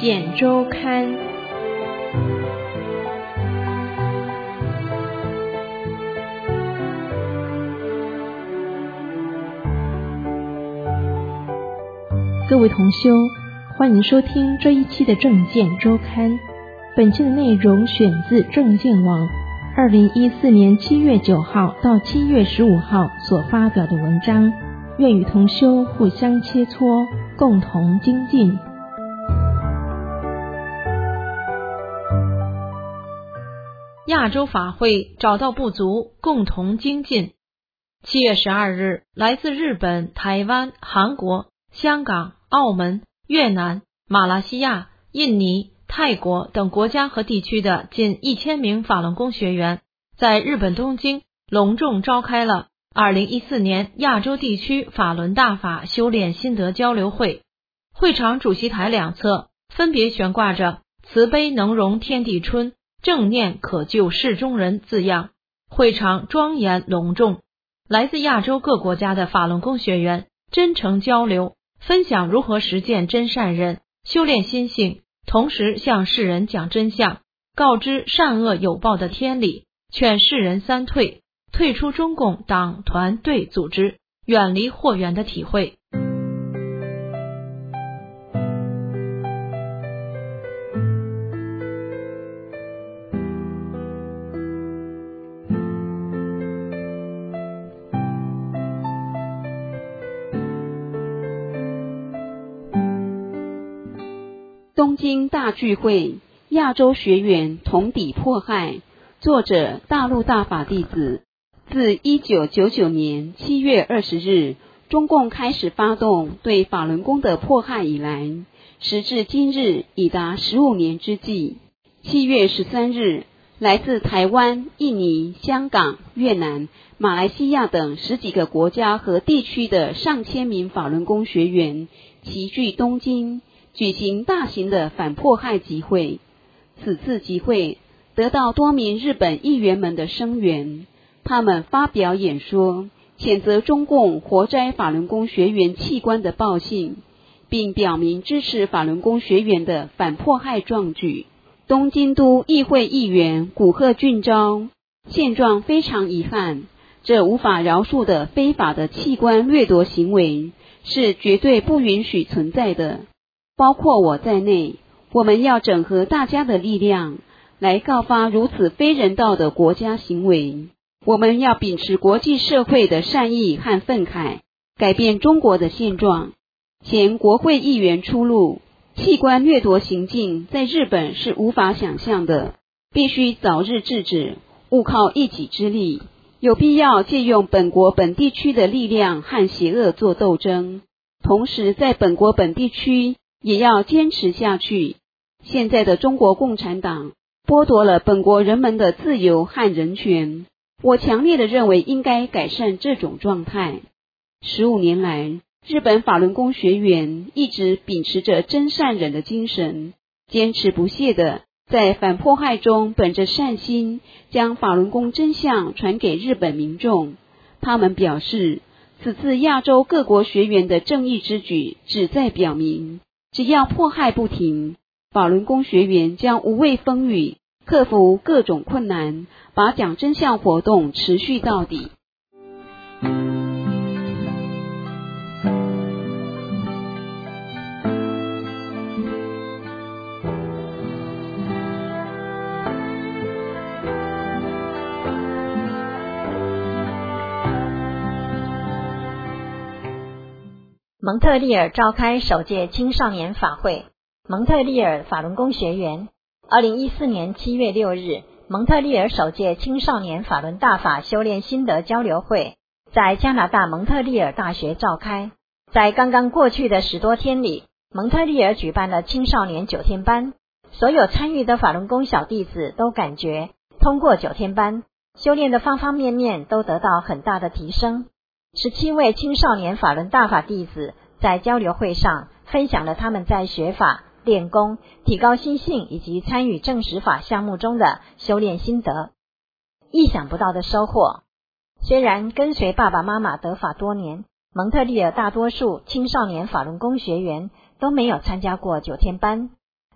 鉴周刊。各位同修，欢迎收听这一期的正见周刊。本期的内容选自正见网2014年7月9号到7月15号所发表的文章，愿与同修互相切磋，共同精进。亚洲法会找到不足，共同精进。7月12日，来自日本、台湾、韩国、香港、澳门、越南、马来西亚、印尼、泰国等国家和地区的近1000名法轮功学员，在日本东京隆重召开了2014年亚洲地区法轮大法修炼心得交流会。会场主席台两侧分别悬挂着慈悲能容天地春，正念可救世中人字样，会场庄严隆重。来自亚洲各国家的法轮功学员真诚交流，分享如何实践真善忍，修炼心性，同时向世人讲真相，告知善恶有报的天理，劝世人三退，退出中共党团队组织，远离祸源的体会。 东京大聚会，亚洲学员同抵迫害。作者大陆大法弟子。自1999年7月20日，中共开始发动对法轮功的迫害以来，时至今日已达15年之际。7月13日，来自台湾、印尼、香港、越南、马来西亚等10几个国家和地区的上千名法轮功学员齐聚东京，举行大型的反迫害集会。此次集会得到多名日本议员们的声援，他们发表演说，谴责中共活摘法轮功学员器官的暴行，并表明支持法轮功学员的反迫害壮举。东京都议会议员古贺俊昭，现状非常遗憾，这无法饶恕的非法的器官掠夺行为是绝对不允许存在的。包括我在内，我们要整合大家的力量，来告发如此非人道的国家行为。我们要秉持国际社会的善意和愤慨，改变中国的现状。前国会议员出路，器官掠夺行径在日本是无法想象的，必须早日制止，勿靠一己之力。有必要借用本国本地区的力量和邪恶做斗争，同时在本国本地区也要坚持下去。现在的中国共产党剥夺了本国人们的自由和人权，我强烈的认为应该改善这种状态。15年来，日本法轮功学员一直秉持着真善忍的精神，坚持不懈的在反迫害中本着善心，将法轮功真相传给日本民众。他们表示，此次亚洲各国学员的正义之举旨在表明，只要迫害不停，法轮功学员将无畏风雨，克服各种困难，把讲真相活动持续到底。 蒙特利尔召开首届青少年法会。蒙特利尔法轮功学员2014年7月6日，蒙特利尔首届青少年法轮大法修炼心得交流会在加拿大蒙特利尔大学召开。在刚刚过去的10多天里，蒙特利尔举办了青少年9天班，所有参与的法轮功小弟子都感觉通过9天班，修炼的方方面面都得到很大的提升。17位青少年法轮大法弟子在交流会上分享了他们在学法、练功、提高心性以及参与正实法项目中的修炼心得。意想不到的收获。虽然跟随爸爸妈妈得法多年，蒙特利尔大多数青少年法轮功学员都没有参加过9天班。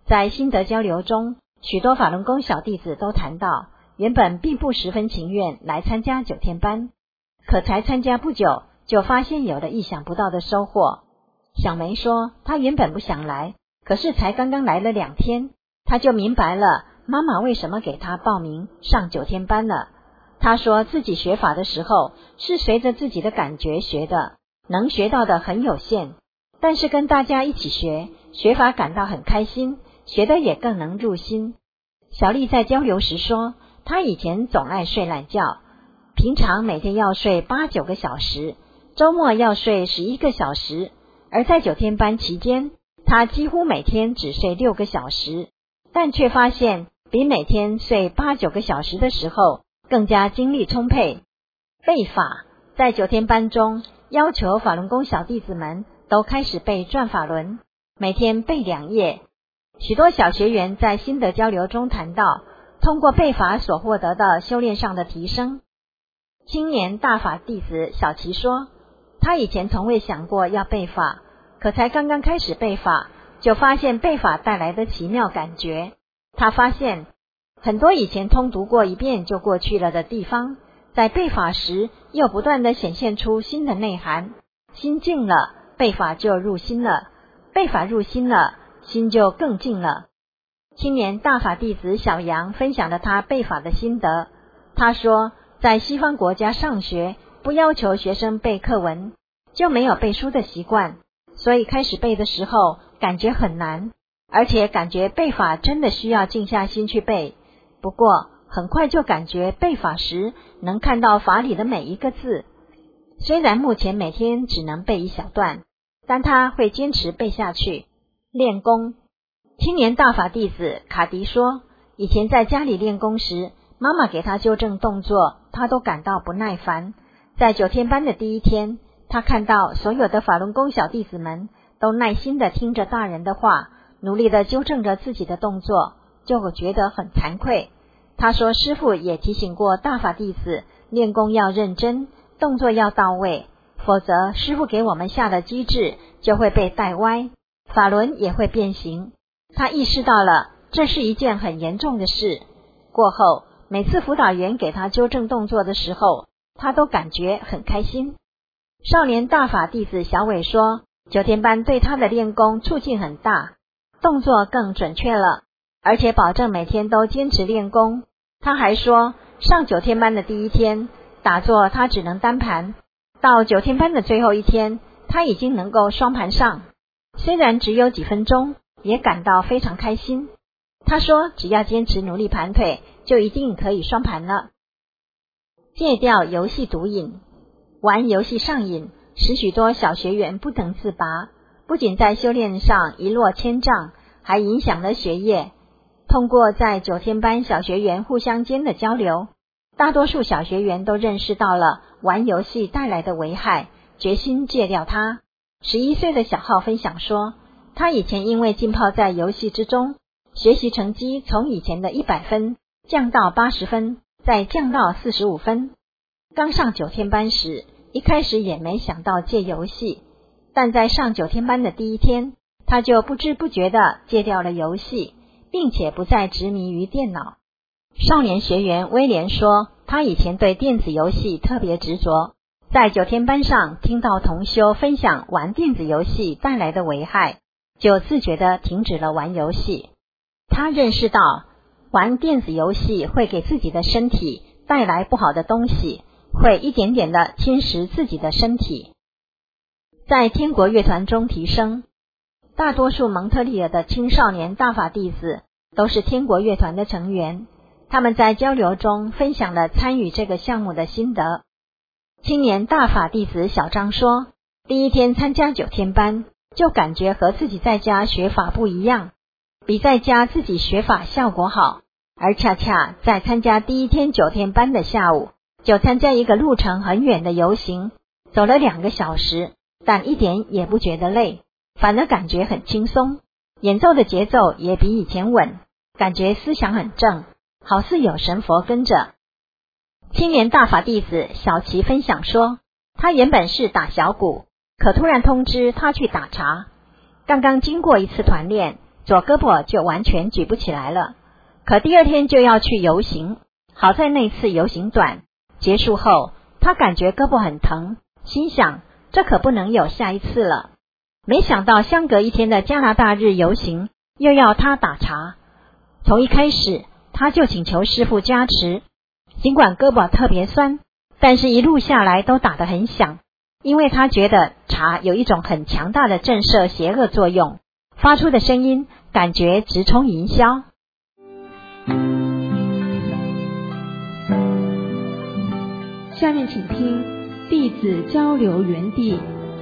在心得交流中，许多法轮功小弟子都谈到，原本并不十分情愿来参加9天班，可才参加不久，就发现有了意想不到的收获。小梅说，她原本不想来，可是才刚刚来了2天，她就明白了妈妈为什么给她报名上9天班了。她说自己学法的时候是随着自己的感觉学的，能学到的很有限，但是跟大家一起学法感到很开心，学得也更能入心。小丽在交流时说，她以前总爱睡懒觉，平常每天要睡8-9个小时，周末要睡11个小时，而在9天班期间，她几乎每天只睡6个小时，但却发现比每天睡8-9个小时的时候更加精力充沛。背法在9天班中，要求法轮功小弟子们都开始背转法轮，每天背2页。许多小学员在心得交流中谈到，通过背法所获得的修炼上的提升。青年大法弟子小琪说，他以前从未想过要背法，可才刚刚开始背法，就发现背法带来的奇妙感觉。他发现很多以前通读过一遍就过去了的地方，在背法时又不断地显现出新的内涵。心静了，背法就入心了，背法入心了，心就更静了。青年大法弟子小杨分享了他背法的心得。他说，在西方国家上学，不要求学生背课文，就没有背书的习惯，所以开始背的时候感觉很难，而且感觉背法真的需要静下心去背。不过很快就感觉背法时能看到法里的每一个字，虽然目前每天只能背一小段，但他会坚持背下去。练功，青年大法弟子卡迪说，以前在家里练功时，妈妈给他纠正动作，他都感到不耐烦。在9天班的第1天，他看到所有的法轮功小弟子们都耐心地听着大人的话，努力地纠正着自己的动作，就觉得很惭愧。他说，师父也提醒过大法弟子，练功要认真，动作要到位，否则师父给我们下的机制就会被带歪，法轮也会变形。他意识到了这是一件很严重的事。过后每次辅导员给他纠正动作的时候，他都感觉很开心。少年大法弟子小伟说，9天班对他的练功促进很大，动作更准确了，而且保证每天都坚持练功。他还说，上9天班的第1天打坐他只能单盘，到9天班的最后1天，他已经能够双盘上，虽然只有几分钟，也感到非常开心。他说，只要坚持努力盘腿，就一定可以双盘了。戒掉游戏毒瘾，玩游戏上瘾，使许多小学员不能自拔，不仅在修炼上一落千丈，还影响了学业。通过在9天班小学员互相间的交流，大多数小学员都认识到了玩游戏带来的危害，决心戒掉它。11岁的小浩分享说，他以前因为浸泡在游戏之中，学习成绩从以前的100分降到80分，再降到45分。刚上9天班时，一开始也没想到戒游戏，但在上9天班的第1天，他就不知不觉地戒掉了游戏，并且不再执迷于电脑。少年学员威廉说，他以前对电子游戏特别执着，在9天班上听到同修分享玩电子游戏带来的危害，就自觉地停止了玩游戏。他认识到玩电子游戏会给自己的身体带来不好的东西，会一点点地侵蚀自己的身体。在天国乐团中提升，大多数蒙特利尔的青少年大法弟子都是天国乐团的成员，他们在交流中分享了参与这个项目的心得。青年大法弟子小张说，第1天参加9天班，就感觉和自己在家学法不一样，比在家自己学法效果好，而恰恰在参加第1天9天班的下午，就参加一个路程很远的游行，走了2个小时，但一点也不觉得累，反而感觉很轻松，演奏的节奏也比以前稳，感觉思想很正，好似有神佛跟着。青年大法弟子小琪分享说，他原本是打小鼓，可突然通知他去打茶，刚刚经过一次团练， 左胳膊就完全举不起来了。可第二天就要去游行，好在那次游行短，结束后他感觉胳膊很疼，心想这可不能有下一次了。没想到相隔一天的加拿大日游行又要他打茶，从一开始他就请求师父加持，尽管胳膊特别酸，但是一路下来都打得很响，因为他觉得茶有一种很强大的震慑邪恶作用，发出的声音感觉直冲云霄。 下面请听弟子交流园地。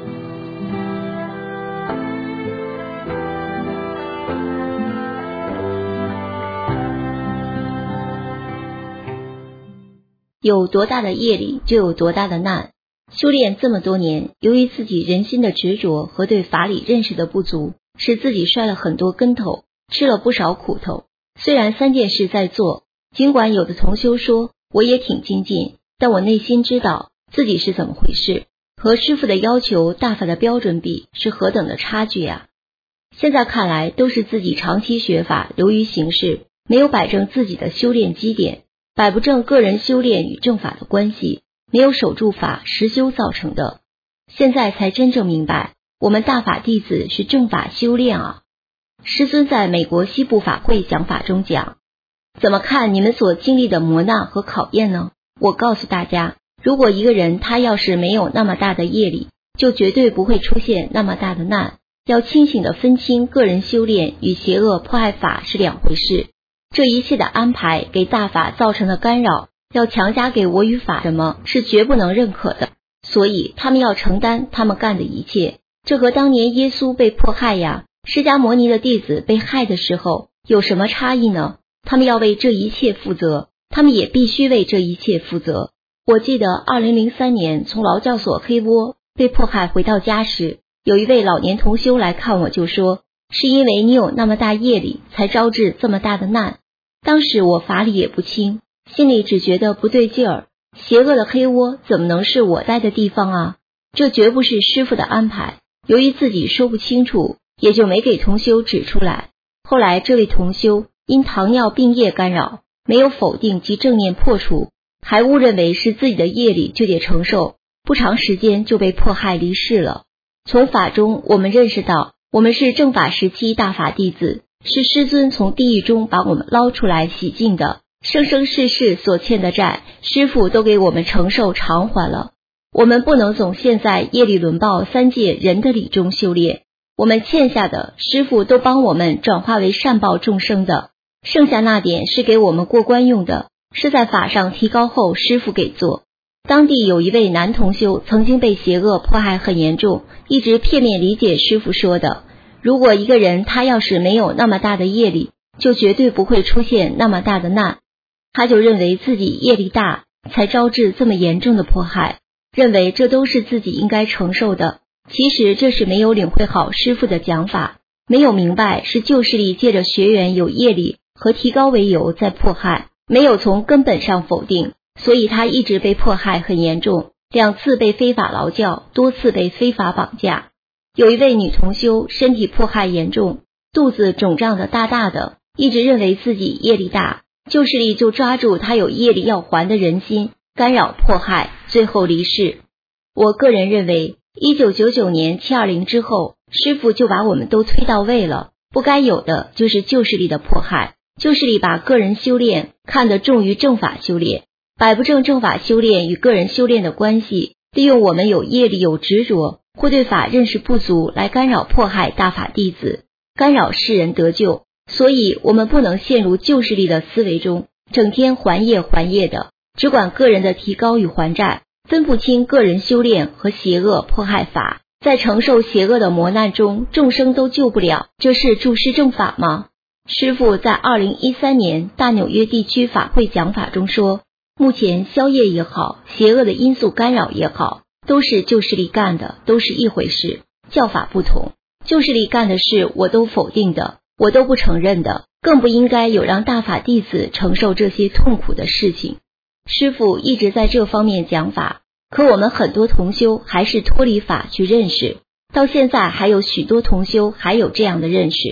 有多大的业力就有多大的难。修炼这么多年，由于自己人心的执着和对法理认识的不足，使自己摔了很多跟头，吃了不少苦头。虽然3件事在做，尽管有的同修说我也挺精进，但我内心知道自己是怎么回事，和师父的要求大法的标准比是何等的差距啊。现在看来都是自己长期学法流于形式，没有摆正自己的修炼基点，摆不正个人修炼与正法的关系，没有守住法实修造成的。现在才真正明白，我们大法弟子是正法修炼啊。师尊在美国西部法会讲法中讲，怎么看你们所经历的磨难和考验呢？我告诉大家，如果一个人他要是没有那么大的业力，就绝对不会出现那么大的难。要清醒地分清个人修炼与邪恶迫害法是两回事。这一切的安排给大法造成的干扰，要强加给我与法什么是绝不能认可的，所以他们要承担他们干的一切。这和当年耶稣被迫害呀，释迦牟尼的弟子被害的时候有什么差异呢？他们要为这一切负责，他们也必须为这一切负责。我记得2003年从劳教所黑窝被迫害回到家时，有一位老年同修来看我，就说是因为你有那么大业力才招致这么大的难。当时我法理也不清，心里只觉得不对劲儿，邪恶的黑窝怎么能是我待的地方啊？这绝不是师父的安排。由于自己说不清楚，也就没给同修指出来。后来这位同修因糖尿病业干扰，没有否定及正念破除，还误认为是自己的业力就得承受，不长时间就被迫害离世了。从法中我们认识到，我们是正法时期大法弟子，是师尊从地狱中把我们捞出来洗净的，生生世世所欠的债，师父都给我们承受偿还了。我们不能总陷在业力轮报3界人的理中修炼，我们欠下的师父都帮我们转化为善报众生的，剩下那点是给我们过关用的，是在法上提高后师父给做。当地有一位男同修曾经被邪恶迫害很严重，一直片面理解师父说的，如果一个人他要是没有那么大的业力，就绝对不会出现那么大的难。他就认为自己业力大才招致这么严重的迫害，认为这都是自己应该承受的。其实这是没有领会好师父的讲法，没有明白是旧势力借着学员有业力和提高为由在迫害，没有从根本上否定，所以他一直被迫害很严重，2次被非法劳教，多次被非法绑架。有一位女同修身体迫害严重，肚子肿胀的大大的，一直认为自己业力大，旧势力就抓住她有业力要还的人心，干扰迫害，最后离世。我个人认为1999年720之后，师父就把我们都推到位了，不该有的就是旧势力的迫害。旧势力把个人修炼看得重于正法修炼，摆不正正法修炼与个人修炼的关系，利用我们有业力有执着或对法认识不足来干扰迫害大法弟子，干扰世人得救。所以我们不能陷入旧势力的思维中，整天还业的，只管个人的提高与还债，分不清个人修炼和邪恶迫害法，在承受邪恶的磨难中，众生都救不了，这是助师正法吗？师父在2013年大纽约地区法会讲法中说，目前消业也好，邪恶的因素干扰也好，都是旧势力干的，都是一回事，教法不同。旧势力干的事我都否定的，我都不承认的，更不应该有让大法弟子承受这些痛苦的事情。师父一直在这方面讲法，可我们很多同修还是脱离法去认识，到现在还有许多同修还有这样的认识。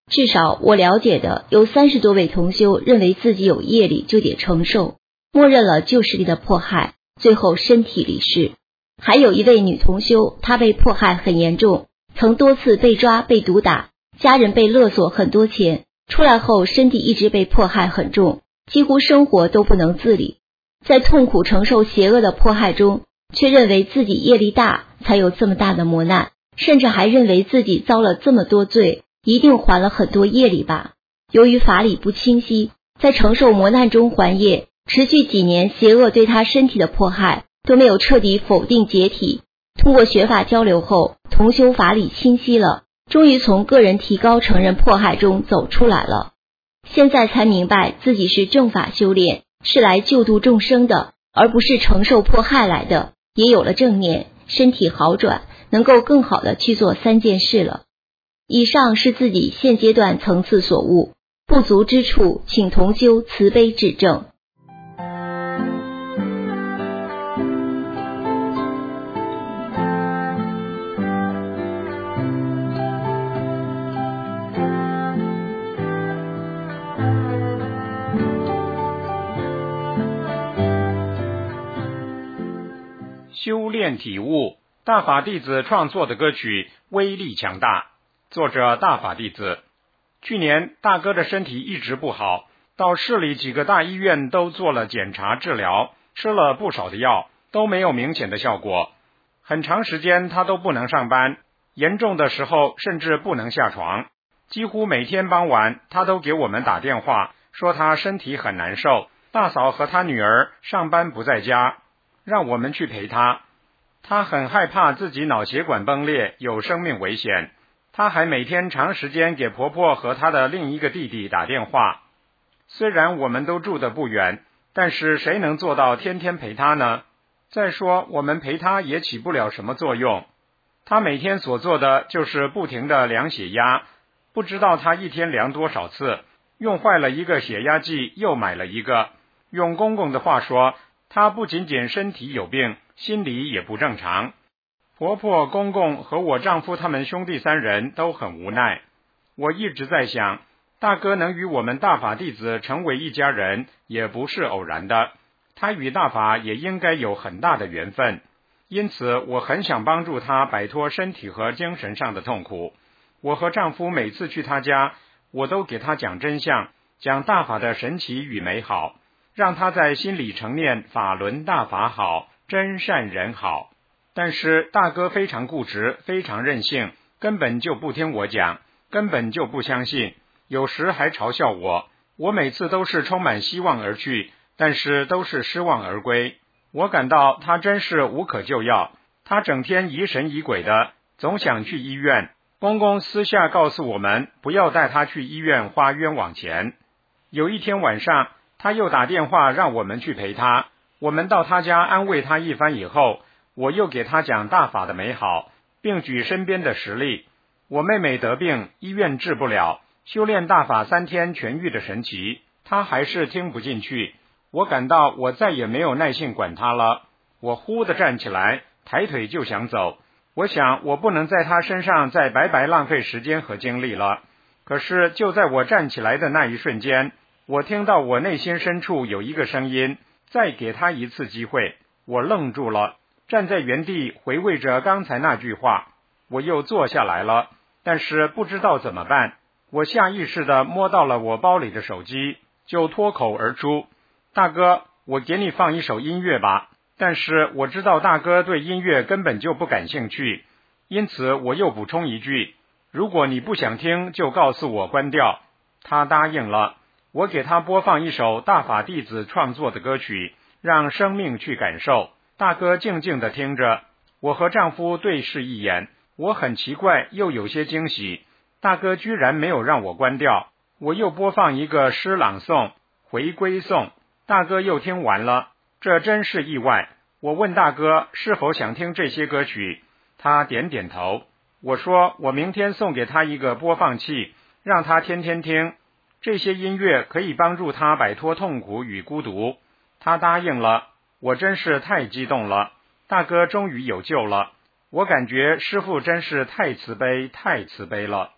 至少我了解的有30多位同修认为自己有业力就得承受，默认了旧势力的迫害，最后身体离世。还有一位女同修，她被迫害很严重，曾多次被抓被毒打，家人被勒索很多钱，出来后身体一直被迫害很重，几乎生活都不能自理。在痛苦承受邪恶的迫害中，却认为自己业力大才有这么大的磨难，甚至还认为自己遭了这么多罪，一定还了很多业力吧。由于法理不清晰，在承受磨难中还业，持续几年邪恶对他身体的迫害都没有彻底否定解体。通过学法交流后，同修法理清晰了，终于从个人提高承认迫害中走出来了。现在才明白自己是正法修炼，是来救度众生的，而不是承受迫害来的，也有了正念，身体好转，能够更好的去做3件事了。以上是自己现阶段层次所悟，不足之处请同修慈悲指正。 修炼体悟，大法弟子创作的歌曲威力强大。作者大法弟子。去年大哥的身体一直不好，到市里几个大医院都做了检查治疗，吃了不少的药，都没有明显的效果。很长时间他都不能上班，严重的时候甚至不能下床。几乎每天傍晚他都给我们打电话，说他身体很难受，大嫂和他女儿上班不在家，让我们去陪他。他很害怕自己脑血管崩裂，有生命危险。他还每天长时间给婆婆和他的另一个弟弟打电话。虽然我们都住得不远，但是谁能做到天天陪他呢？再说我们陪他也起不了什么作用。他每天所做的就是不停地量血压，不知道他一天量多少次，用坏了一个血压计又买了一个。用公公的话说，他不仅仅身体有病，心理也不正常。婆婆、公公和我丈夫他们兄弟3人都很无奈。我一直在想，大哥能与我们大法弟子成为一家人，也不是偶然的，他与大法也应该有很大的缘分。因此我很想帮助他摆脱身体和精神上的痛苦。我和丈夫每次去他家，我都给他讲真相，讲大法的神奇与美好，让他在心里承念法轮大法好，真善人好。但是大哥非常固执，非常任性，根本就不听我讲，根本就不相信，有时还嘲笑我。我每次都是充满希望而去，但是都是失望而归。我感到他真是无可救药，他整天疑神疑鬼的，总想去医院。公公私下告诉我们，不要带他去医院花冤枉钱。有一天晚上，他又打电话让我们去陪他。我们到他家安慰他一番以后，我又给他讲大法的美好，并举身边的实例。我妹妹得病，医院治不了，修炼大法3天痊愈的神奇，他还是听不进去。我感到我再也没有耐性管他了。我忽地站起来，抬腿就想走。我想我不能在他身上再白白浪费时间和精力了。可是就在我站起来的那一瞬间，我听到我内心深处有一个声音，再给他一次机会。我愣住了，站在原地回味着刚才那句话。我又坐下来了，但是不知道怎么办。我下意识地摸到了我包里的手机，就脱口而出，大哥，我给你放一首音乐吧。但是我知道大哥对音乐根本就不感兴趣，因此我又补充一句，如果你不想听就告诉我关掉。他答应了。我给他播放一首大法弟子创作的歌曲，让生命去感受。大哥静静地听着。我和丈夫对视一眼，我很奇怪又有些惊喜，大哥居然没有让我关掉。我又播放一个诗朗诵，回归颂，大哥又听完了，这真是意外。我问大哥是否想听这些歌曲，他点点头。我说我明天送给他一个播放器，让他天天听，这些音乐可以帮助他摆脱痛苦与孤独。他答应了。我真是太激动了，大哥终于有救了。我感觉师父真是太慈悲，太慈悲了。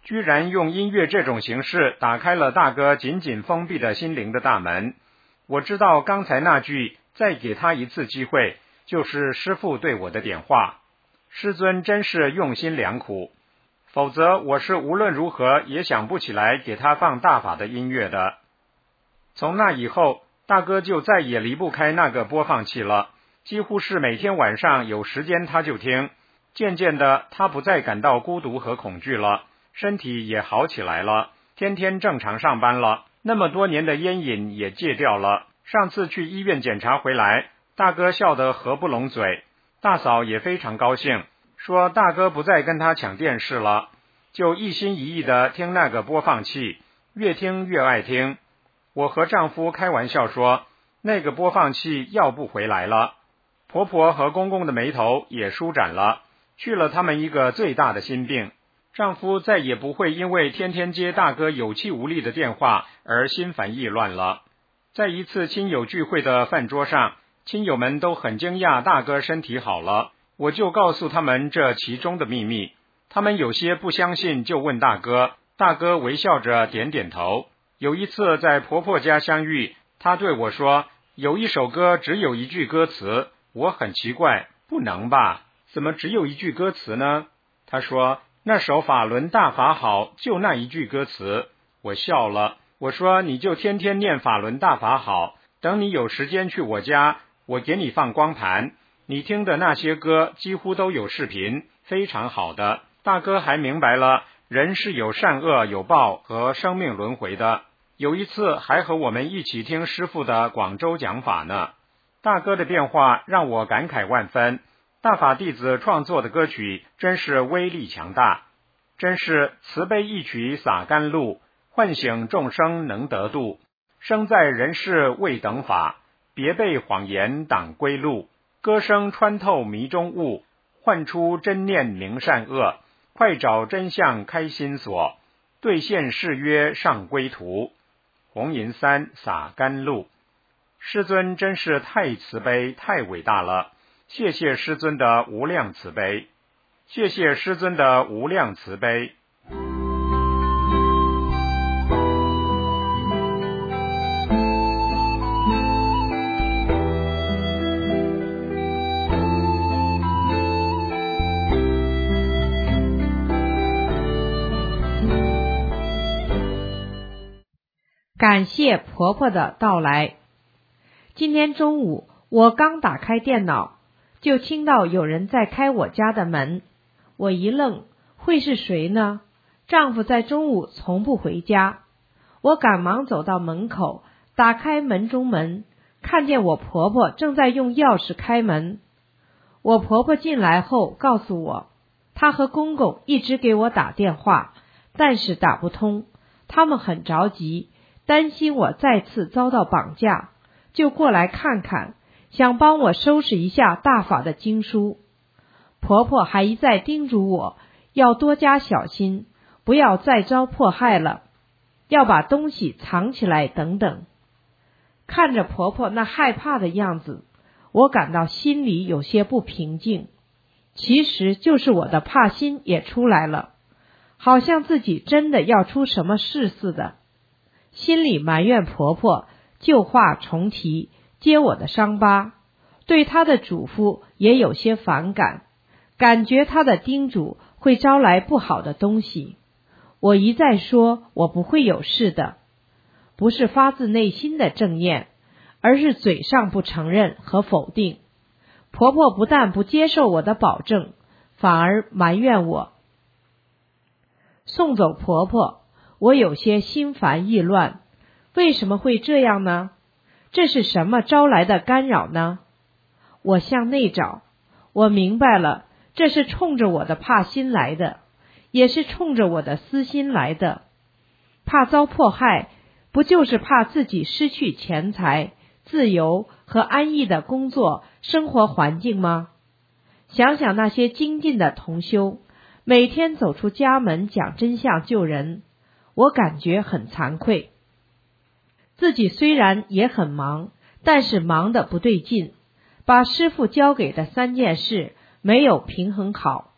居然用音乐这种形式打开了大哥紧紧封闭的心灵的大门。我知道刚才那句再给他一次机会，就是师父对我的点化。师尊真是用心良苦，否则我是无论如何也想不起来给他放大法的音乐的。从那以后，大哥就再也离不开那个播放器了，几乎是每天晚上有时间他就听。渐渐的，他不再感到孤独和恐惧了，身体也好起来了，天天正常上班了，那么多年的烟瘾也戒掉了。上次去医院检查回来，大哥笑得合不拢嘴，大嫂也非常高兴，说大哥不再跟他抢电视了，就一心一意的听那个播放器，越听越爱听。我和丈夫开玩笑说，那个播放器要不回来了。婆婆和公公的眉头也舒展了，去了他们一个最大的心病。丈夫再也不会因为天天接大哥有气无力的电话而心烦意乱了。在一次亲友聚会的饭桌上，亲友们都很惊讶大哥身体好了，我就告诉他们这其中的秘密。他们有些不相信，就问大哥，大哥微笑着点点头。有一次在婆婆家相遇，他对我说，有一首歌只有一句歌词。我很奇怪，不能吧？怎么只有一句歌词呢？他说，那首法轮大法好，就那一句歌词。我笑了，我说，你就天天念法轮大法好，等你有时间去我家，我给你放光盘，你听的那些歌几乎都有视频，非常好的。大哥还明白了，人是有善恶有报和生命轮回的。有一次还和我们一起听师父的广州讲法呢。大哥的变化让我感慨万分，大法弟子创作的歌曲真是威力强大，真是慈悲一曲洒甘露，唤醒众生能得度。生在人世未等法，别被谎言挡归路。歌声穿透迷中雾，唤出真念明善恶。快找真相开心锁，兑现誓约上归途。红银山洒甘露。师尊真是太慈悲太伟大了，谢谢师尊的无量慈悲，谢谢师尊的无量慈悲。 感谢婆婆的到来。今天中午我刚打开电脑，就听到有人在开我家的门。我一愣，会是谁呢？丈夫在中午从不回家。我赶忙走到门口，打开门中门，看见我婆婆正在用钥匙开门。我婆婆进来后告诉我，她和公公一直给我打电话，但是打不通，他们很着急，担心我再次遭到绑架，就过来看看，想帮我收拾一下大法的经书。婆婆还一再叮嘱我要多加小心，不要再遭迫害了，要把东西藏起来等等。看着婆婆那害怕的样子，我感到心里有些不平静。其实就是我的怕心也出来了，好像自己真的要出什么事似的。心里埋怨婆婆旧话重提，揭我的伤疤，对她的嘱咐也有些反感，感觉她的叮嘱会招来不好的东西。我一再说我不会有事的，不是发自内心的正念，而是嘴上不承认和否定。婆婆不但不接受我的保证，反而埋怨我。送走婆婆，我有些心烦意乱，为什么会这样呢？这是什么招来的干扰呢？我向内找，我明白了，这是冲着我的怕心来的，也是冲着我的私心来的。怕遭迫害，不就是怕自己失去钱财、自由和安逸的工作、生活环境吗？想想那些精进的同修，每天走出家门讲真相救人，我感觉很惭愧。自己虽然也很忙，但是忙得不对劲，把师父交给的3件事没有平衡好，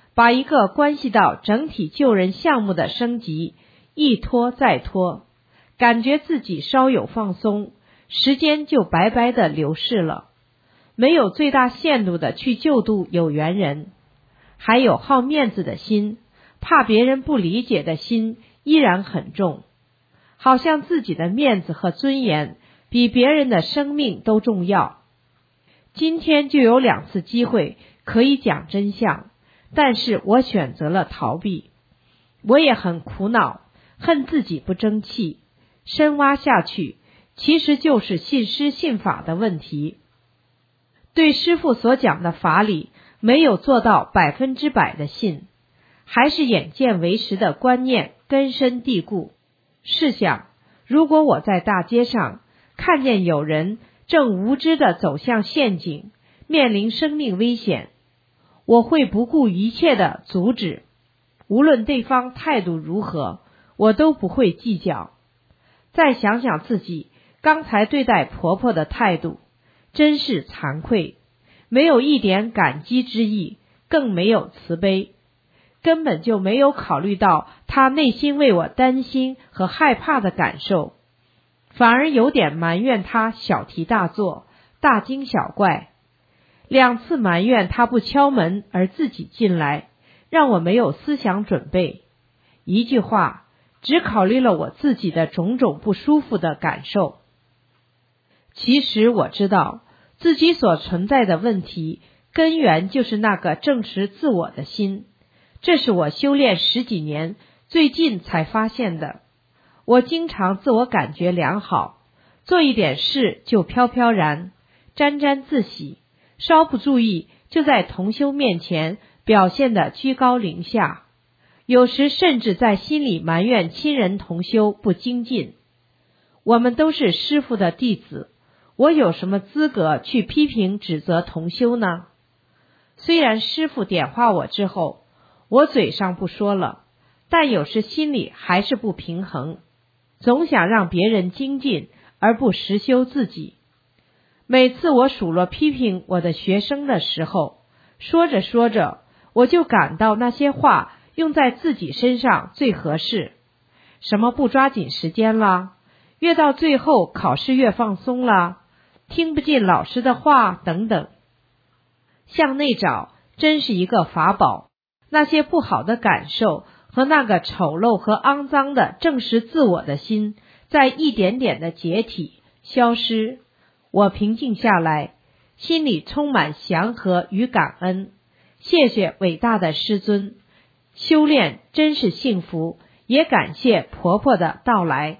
把一个关系到整体救人项目的升级一拖再拖，感觉自己稍有放松，时间就白白的流逝了，没有最大限度的去救度有缘人，还有好面子的心，怕别人不理解的心依然很重，好像自己的面子和尊严比别人的生命都重要。今天就有2次机会可以讲真相，但是我选择了逃避。我也很苦恼，恨自己不争气，深挖下去其实就是信师信法的问题。对师父所讲的法理没有做到100%的信，还是眼见为实的观念根深蒂固。试想，如果我在大街上看见有人正无知地走向陷阱，面临生命危险，我会不顾一切地阻止，无论对方态度如何，我都不会计较。再想想自己刚才对待婆婆的态度，真是惭愧，没有一点感激之意，更没有慈悲，根本就没有考虑到她内心为我担心和害怕的感受，反而有点埋怨她小题大做，大惊小怪。2次埋怨她不敲门而自己进来，让我没有思想准备。一句话，只考虑了我自己的种种不舒服的感受。其实我知道自己所存在的问题根源就是那个正视自我的心，这是我修炼10几年最近才发现的。我经常自我感觉良好，做一点事就飘飘然，沾沾自喜，稍不注意就在同修面前表现得居高临下，有时甚至在心里埋怨亲人同修不精进。我们都是师父的弟子，我有什么资格去批评指责同修呢？虽然师父点化我之后，我嘴上不说了，但有时心里还是不平衡，总想让别人精进，而不实修自己。每次我数落批评我的学生的时候，说着说着，我就感到那些话用在自己身上最合适。什么不抓紧时间啦，越到最后考试越放松啦，听不进老师的话等等。向内找真是一个法宝，那些不好的感受和那个丑陋和肮脏的正视自我的心，在一点点的解体消失。我平静下来，心里充满祥和与感恩。谢谢伟大的师尊，修炼真是幸福，也感谢婆婆的到来。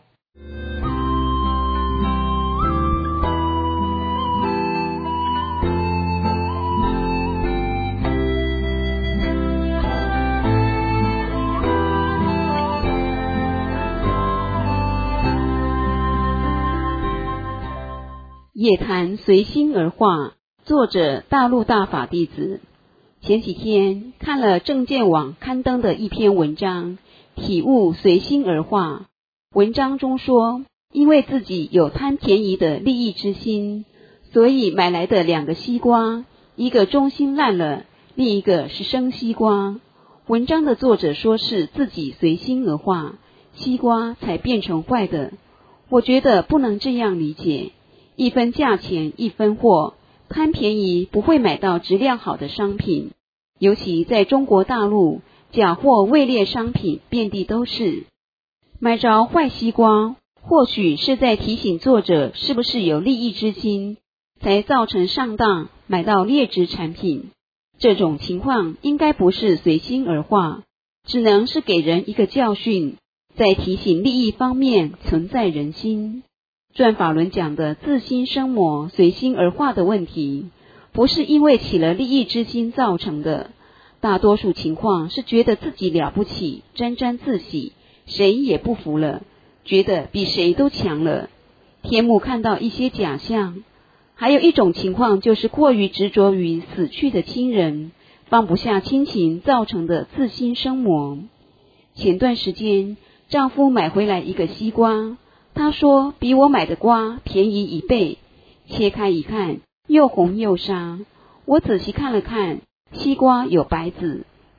夜谈随心而化，作者大陆大法弟子。前几天看了证件网刊登的一篇文章，体悟随心而化。文章中说，因为自己有贪便宜的利益之心，所以买来的2个西瓜，一个中心烂了，另一个是生西瓜。文章的作者说是自己随心而化，西瓜才变成坏的。我觉得不能这样理解，一分价钱一分货，贪便宜不会买到质量好的商品，尤其在中国大陆，假货伪劣商品遍地都是。买着坏西瓜，或许是在提醒作者是不是有利益之心，才造成上当买到劣质产品。这种情况应该不是随心而化，只能是给人一个教训，在提醒利益方面存在人心。转法轮讲的自心生魔随心而化的问题，不是因为起了利益之心造成的，大多数情况是觉得自己了不起，沾沾自喜，谁也不服了，觉得比谁都强了。天目看到一些假象。还有一种情况就是过于执着于死去的亲人，放不下亲情造成的自心生魔。前段时间丈夫买回来一个西瓜，他说比我买的瓜便宜1倍，切开一看，又红又沙。我仔细看了看，西瓜有白籽，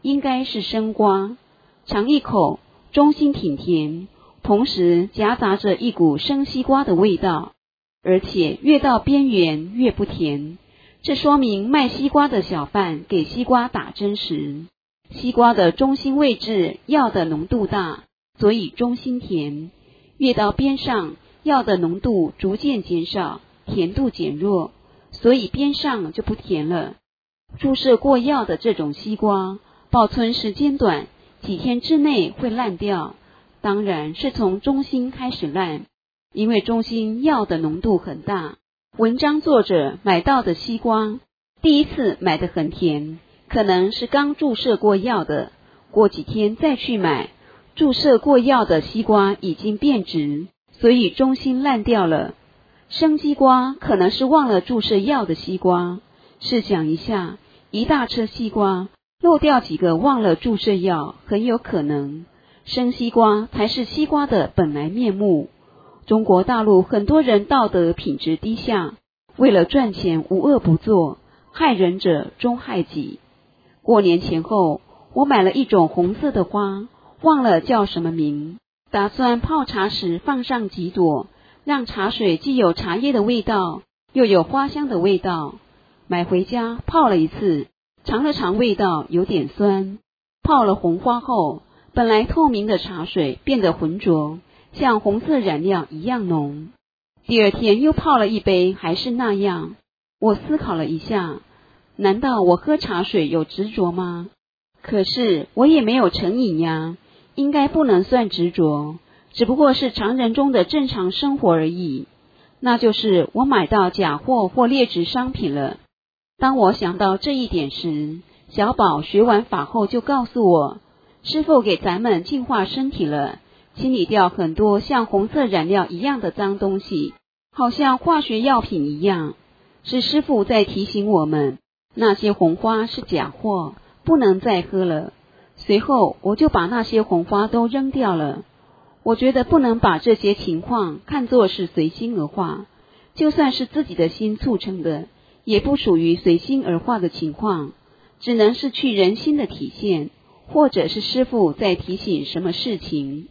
应该是生瓜，尝一口，中心挺甜，同时夹杂着一股生西瓜的味道，而且越到边缘越不甜。这说明卖西瓜的小贩给西瓜打针时，西瓜的中心位置药的浓度大，所以中心甜，越到边上药的浓度逐渐减少，甜度减弱，所以边上就不甜了。注射过药的这种西瓜保存时间短，几天之内会烂掉，当然是从中心开始烂，因为中心药的浓度很大。文章作者买到的西瓜，第一次买得很甜，可能是刚注射过药的，过几天再去买，注射过药的西瓜已经变质，所以中心烂掉了。生西瓜可能是忘了注射药的西瓜，试想一下，一大车西瓜漏掉几个忘了注射药，很有可能生西瓜才是西瓜的本来面目。中国大陆很多人道德品质低下，为了赚钱无恶不作，害人者终害己。过年前后，我买了一种红色的花，忘了叫什么名，打算泡茶时放上几朵，让茶水既有茶叶的味道，又有花香的味道。买回家泡了一次，尝了尝味道有点酸。泡了红花后，本来透明的茶水变得浑浊，像红色染料一样浓。第二天又泡了一杯，还是那样。我思考了一下，难道我喝茶水有执着吗？可是我也没有成瘾呀，应该不能算执着，只不过是常人中的正常生活而已。那就是我买到假货或劣质商品了。当我想到这一点时，小宝学完法后就告诉我，师父给咱们净化身体了，清理掉很多像红色染料一样的脏东西，好像化学药品一样。是师父在提醒我们，那些红花是假货，不能再喝了。随后我就把那些红花都扔掉了。我觉得不能把这些情况看作是随心而化，就算是自己的心促成的，也不属于随心而化的情况，只能是去人心的体现，或者是师父在提醒什么事情。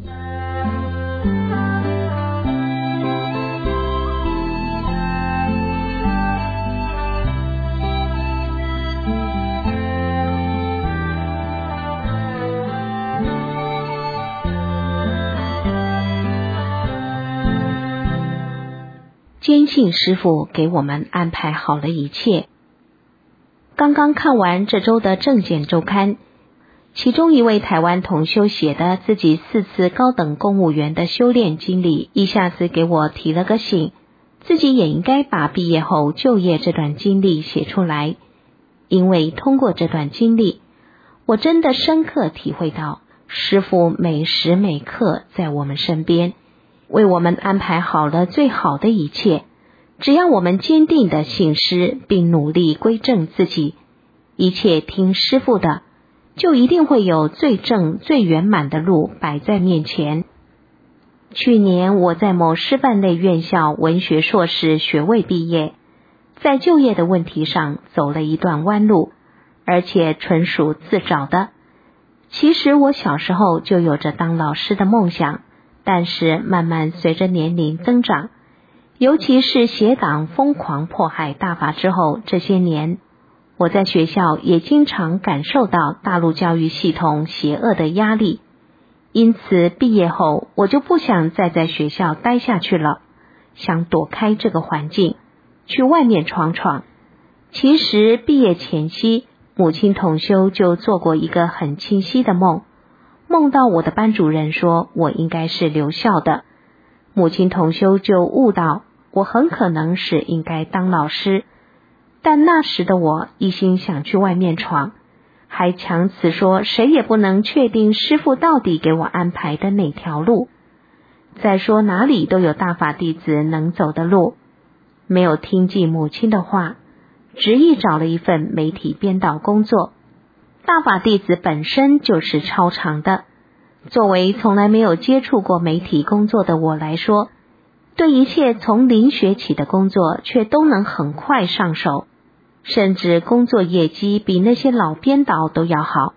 坚信师父给我们安排好了一切。刚刚看完这周的政见周刊，其中一位台湾同修写的自己4次高等公务员的修炼经历，一下子给我提了个醒，自己也应该把毕业后就业这段经历写出来。因为通过这段经历，我真的深刻体会到师父每时每刻在我们身边，为我们安排好了最好的一切。只要我们坚定的信师，并努力归正自己，一切听师父的，就一定会有最正最圆满的路摆在面前。去年我在某师范类院校文学硕士学位毕业，在就业的问题上走了一段弯路，而且纯属自找的。其实我小时候就有着当老师的梦想，但是慢慢随着年龄增长，尤其是邪党疯狂迫害大法之后，这些年我在学校也经常感受到大陆教育系统邪恶的压力，因此毕业后我就不想再在学校待下去了，想躲开这个环境，去外面闯闯。其实毕业前夕，母亲同修就做过一个很清晰的梦，梦到我的班主任说我应该是留校的，母亲同修就悟到我很可能是应该当老师，但那时的我一心想去外面闯，还强词说谁也不能确定师父到底给我安排的哪条路。再说哪里都有大法弟子能走的路，没有听进母亲的话，执意找了一份媒体编导工作。大法弟子本身就是超常的，作为从来没有接触过媒体工作的我来说，对一切从零学起的工作却都能很快上手，甚至工作业绩比那些老编导都要好。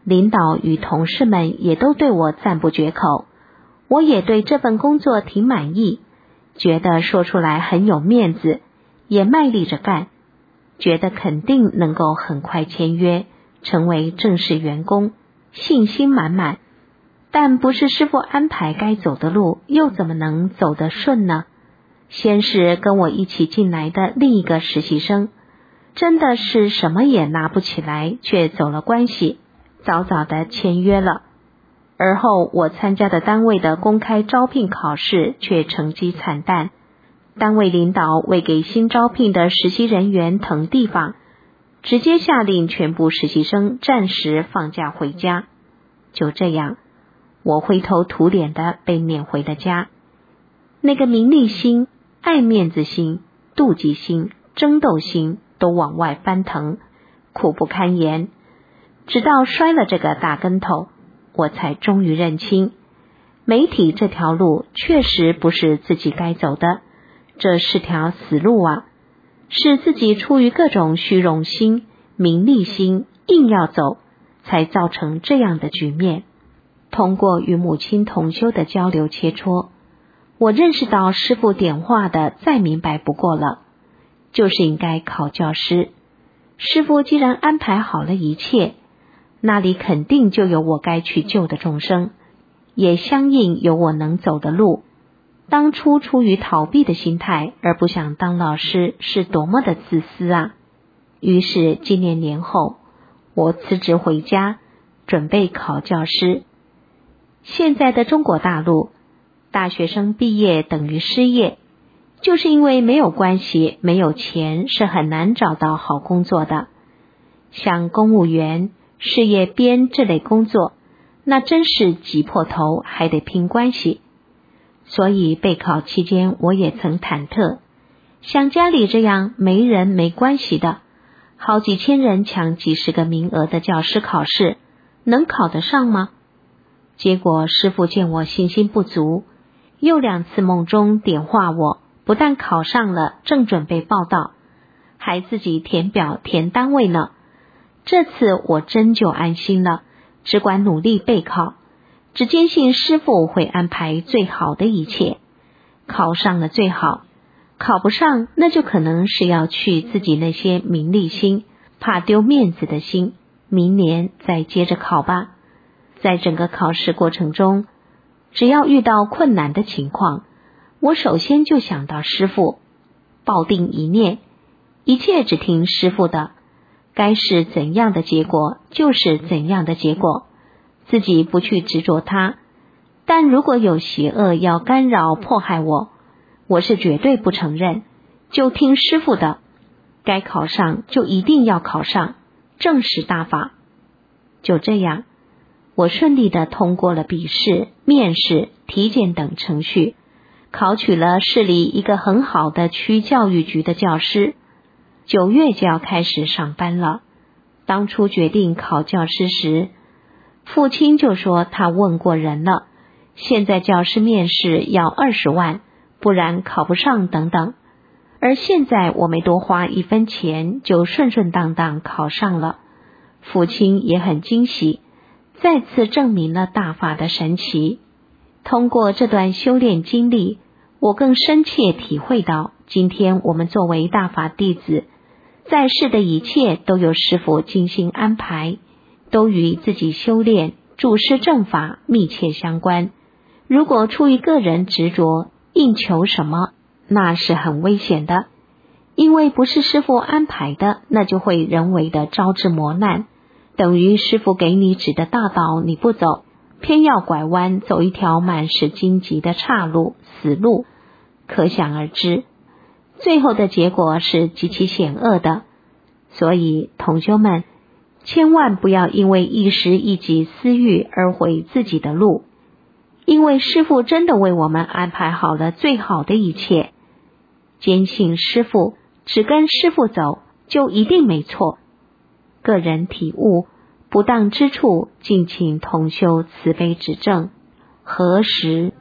领导与同事们也都对我赞不绝口，我也对这份工作挺满意，觉得说出来很有面子，也卖力着干，觉得肯定能够很快签约，成为正式员工，信心满满。但不是师父安排该走的路，又怎么能走得顺呢？先是跟我一起进来的另一个实习生，真的是什么也拿不起来，却走了关系，早早的签约了。而后我参加的单位的公开招聘考试却成绩惨淡，单位领导为给新招聘的实习人员腾地方，直接下令全部实习生暂时放假回家。就这样，我灰头土脸的被撵回了家。那个名利心、爱面子心、妒忌心、争斗心都往外翻腾，苦不堪言。直到摔了这个大跟头，我才终于认清，媒体这条路确实不是自己该走的，这是条死路啊，是自己出于各种虚荣心、名利心硬要走，才造成这样的局面。通过与母亲同修的交流切磋，我认识到师父点化的再明白不过了，就是应该考教师。师父既然安排好了一切，那里肯定就有我该去救的众生，也相应有我能走的路。当初出于逃避的心态而不想当老师，是多么的自私啊！于是今年年后，我辞职回家，准备考教师。现在的中国大陆，大学生毕业等于失业，就是因为没有关系、没有钱，是很难找到好工作的。像公务员、事业编这类工作，那真是挤破头，还得拼关系。所以备考期间，我也曾忐忑，像家里这样没人没关系的，好几千人抢几十个名额的教师考试，能考得上吗？结果师父见我信心不足，又2次梦中点化我，不但考上了，正准备报到，还自己填表填单位呢。这次我真就安心了，只管努力备考，只坚信师父会安排最好的一切。考上了最好，考不上那就可能是要去自己那些名利心、怕丢面子的心，明年再接着考吧。在整个考试过程中，只要遇到困难的情况，我首先就想到师父，抱定一念，一切只听师父的，该是怎样的结果就是怎样的结果，自己不去执着它。但如果有邪恶要干扰迫害我，我是绝对不承认，就听师父的，该考上就一定要考上，正是大法。就这样，我顺利地通过了笔试、面试、体检等程序，考取了市里一个很好的区教育局的教师。9月就要开始上班了。当初决定考教师时，父亲就说他问过人了，现在教师面试要20万，不然考不上等等。而现在我没多花1分钱，就顺顺当当考上了。父亲也很惊喜，再次证明了大法的神奇。通过这段修炼经历，我更深切体会到，今天我们作为大法弟子，在世的一切都有师父精心安排，都与自己修炼、注师正法密切相关。如果出于个人执着，硬求什么，那是很危险的。因为不是师父安排的，那就会人为的招致磨难，等于师父给你指的大道你不走，偏要拐弯走一条满是荆棘的岔路、死路，可想而知，最后的结果是极其险恶的。所以同修们，千万不要因为一时一己私欲而毁自己的路，因为师父真的为我们安排好了最好的一切。坚信师父，只跟师父走，就一定没错。个人体悟不当之处，敬请同修慈悲指正。何时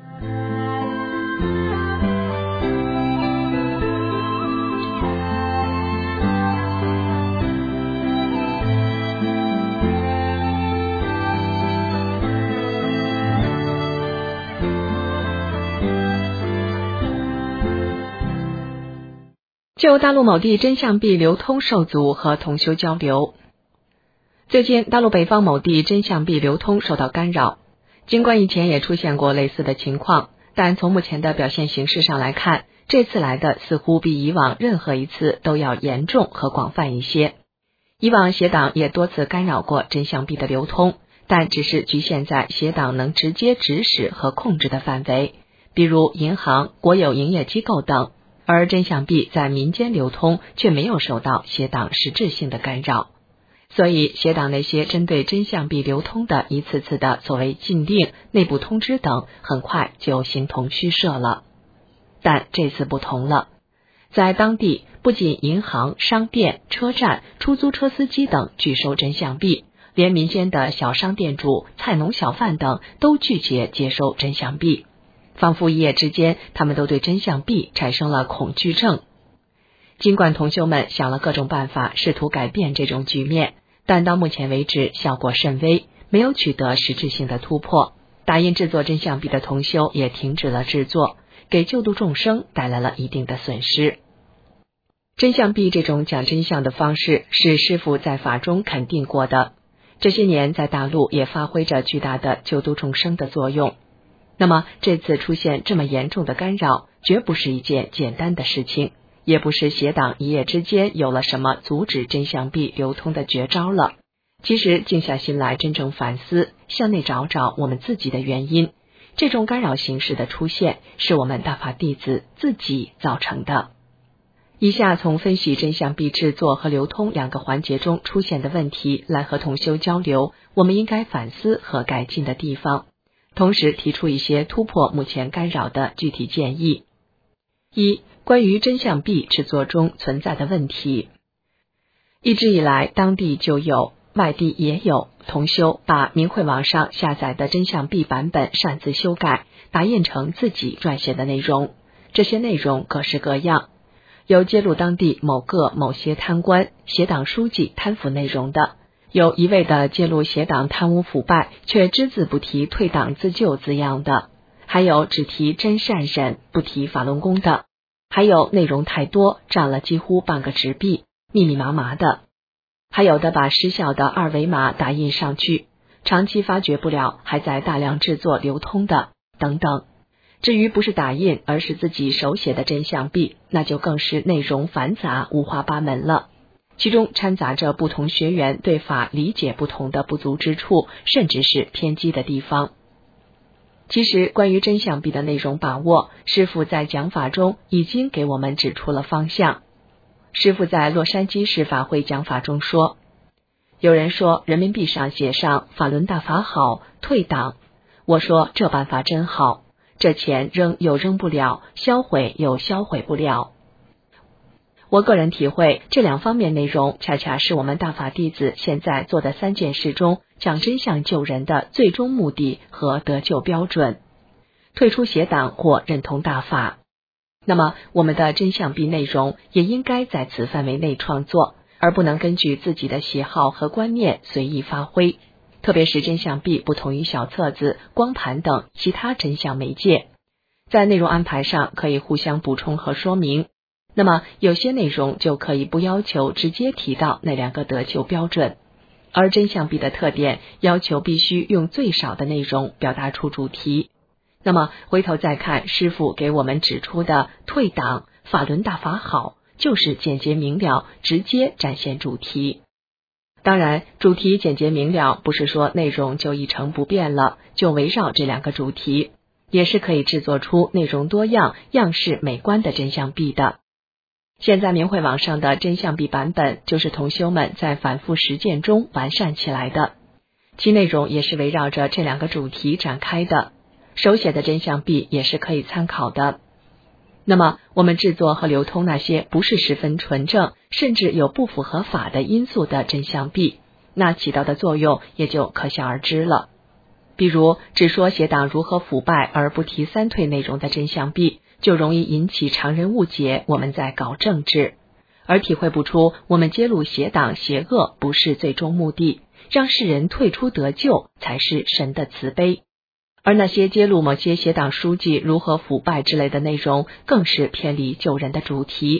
就大陆某地真相币流通受阻和同修交流。最近大陆北方某地真相币流通受到干扰，尽管以前也出现过类似的情况，但从目前的表现形式上来看，这次来的似乎比以往任何一次都要严重和广泛一些。以往邪党也多次干扰过真相币的流通，但只是局限在邪党能直接指使和控制的范围，比如银行、国有营业机构等，而真相币在民间流通却没有受到邪党实质性的干扰。所以邪党那些针对真相币流通的一次次的所谓禁令、内部通知等，很快就形同虚设了。但这次不同了，在当地不仅银行、商店、车站、出租车司机等拒收真相币，连民间的小商店主、菜农小贩等都拒绝接收真相币，仿佛一夜之间他们都对真相币产生了恐惧症。尽管同修们想了各种办法试图改变这种局面，但到目前为止效果甚微，没有取得实质性的突破。打印制作真相币的同修也停止了制作，给救度众生带来了一定的损失。真相币这种讲真相的方式是师父在法中肯定过的，这些年在大陆也发挥着巨大的救度众生的作用。那么这次出现这么严重的干扰，绝不是一件简单的事情，也不是邪党一夜之间有了什么阻止真相币流通的绝招了。其实静下心来真正反思，向内找找我们自己的原因，这种干扰形式的出现是我们大法弟子自己造成的。以下从分析真相币制作和流通两个环节中出现的问题来和同修交流我们应该反思和改进的地方，同时提出一些突破目前干扰的具体建议。一、关于真相币制作中存在的问题。一直以来，当地就有，外地也有同修把明慧网上下载的真相币版本擅自修改，打印成自己撰写的内容。这些内容各式各样，有揭露当地某些贪官、邪党书记贪腐内容的，有一味的揭露邪党贪污腐败，却只字不提退党自救字样的，还有只提真善忍不提法轮功的，还有内容太多，占了几乎半个纸币，密密麻麻的，还有的把失效的二维码打印上去，长期发掘不了，还在大量制作流通的等等。至于不是打印，而是自己手写的真相币，那就更是内容繁杂，五花八门了，其中掺杂着不同学员对法理解不同的不足之处，甚至是偏激的地方。其实关于真相币的内容把握，师父在讲法中已经给我们指出了方向。师父在洛杉矶市法会讲法中说，有人说人民币上写上法轮大法好，退党，我说这办法真好，这钱扔又扔不了，销毁又销毁不了。我个人体会，这两方面内容恰恰是我们大法弟子现在做的3件事中讲真相救人的最终目的和得救标准，退出邪党或认同大法。那么我们的真相币内容也应该在此范围内创作，而不能根据自己的喜好和观念随意发挥，特别是真相币不同于小册子、光盘等其他真相媒介，在内容安排上可以互相补充和说明。那么有些内容就可以不要求直接提到那2个得救标准，而真相币的特点要求必须用最少的内容表达出主题。那么回头再看师父给我们指出的退党、法轮大法好，就是简洁明了，直接展现主题。当然主题简洁明了不是说内容就一成不变了，就围绕这2个主题，也是可以制作出内容多样、样式美观的真相币的。现在明慧网上的真相币版本就是同修们在反复实践中完善起来的，其内容也是围绕着这2个主题展开的，手写的真相币也是可以参考的。那么我们制作和流通那些不是十分纯正，甚至有不符合法的因素的真相币，那起到的作用也就可想而知了。比如只说邪党如何腐败而不提3退内容的真相币，就容易引起常人误解我们在搞政治，而体会不出我们揭露邪党邪恶不是最终目的，让世人退出得救才是神的慈悲。而那些揭露某些邪党书记如何腐败之类的内容，更是偏离救人的主题。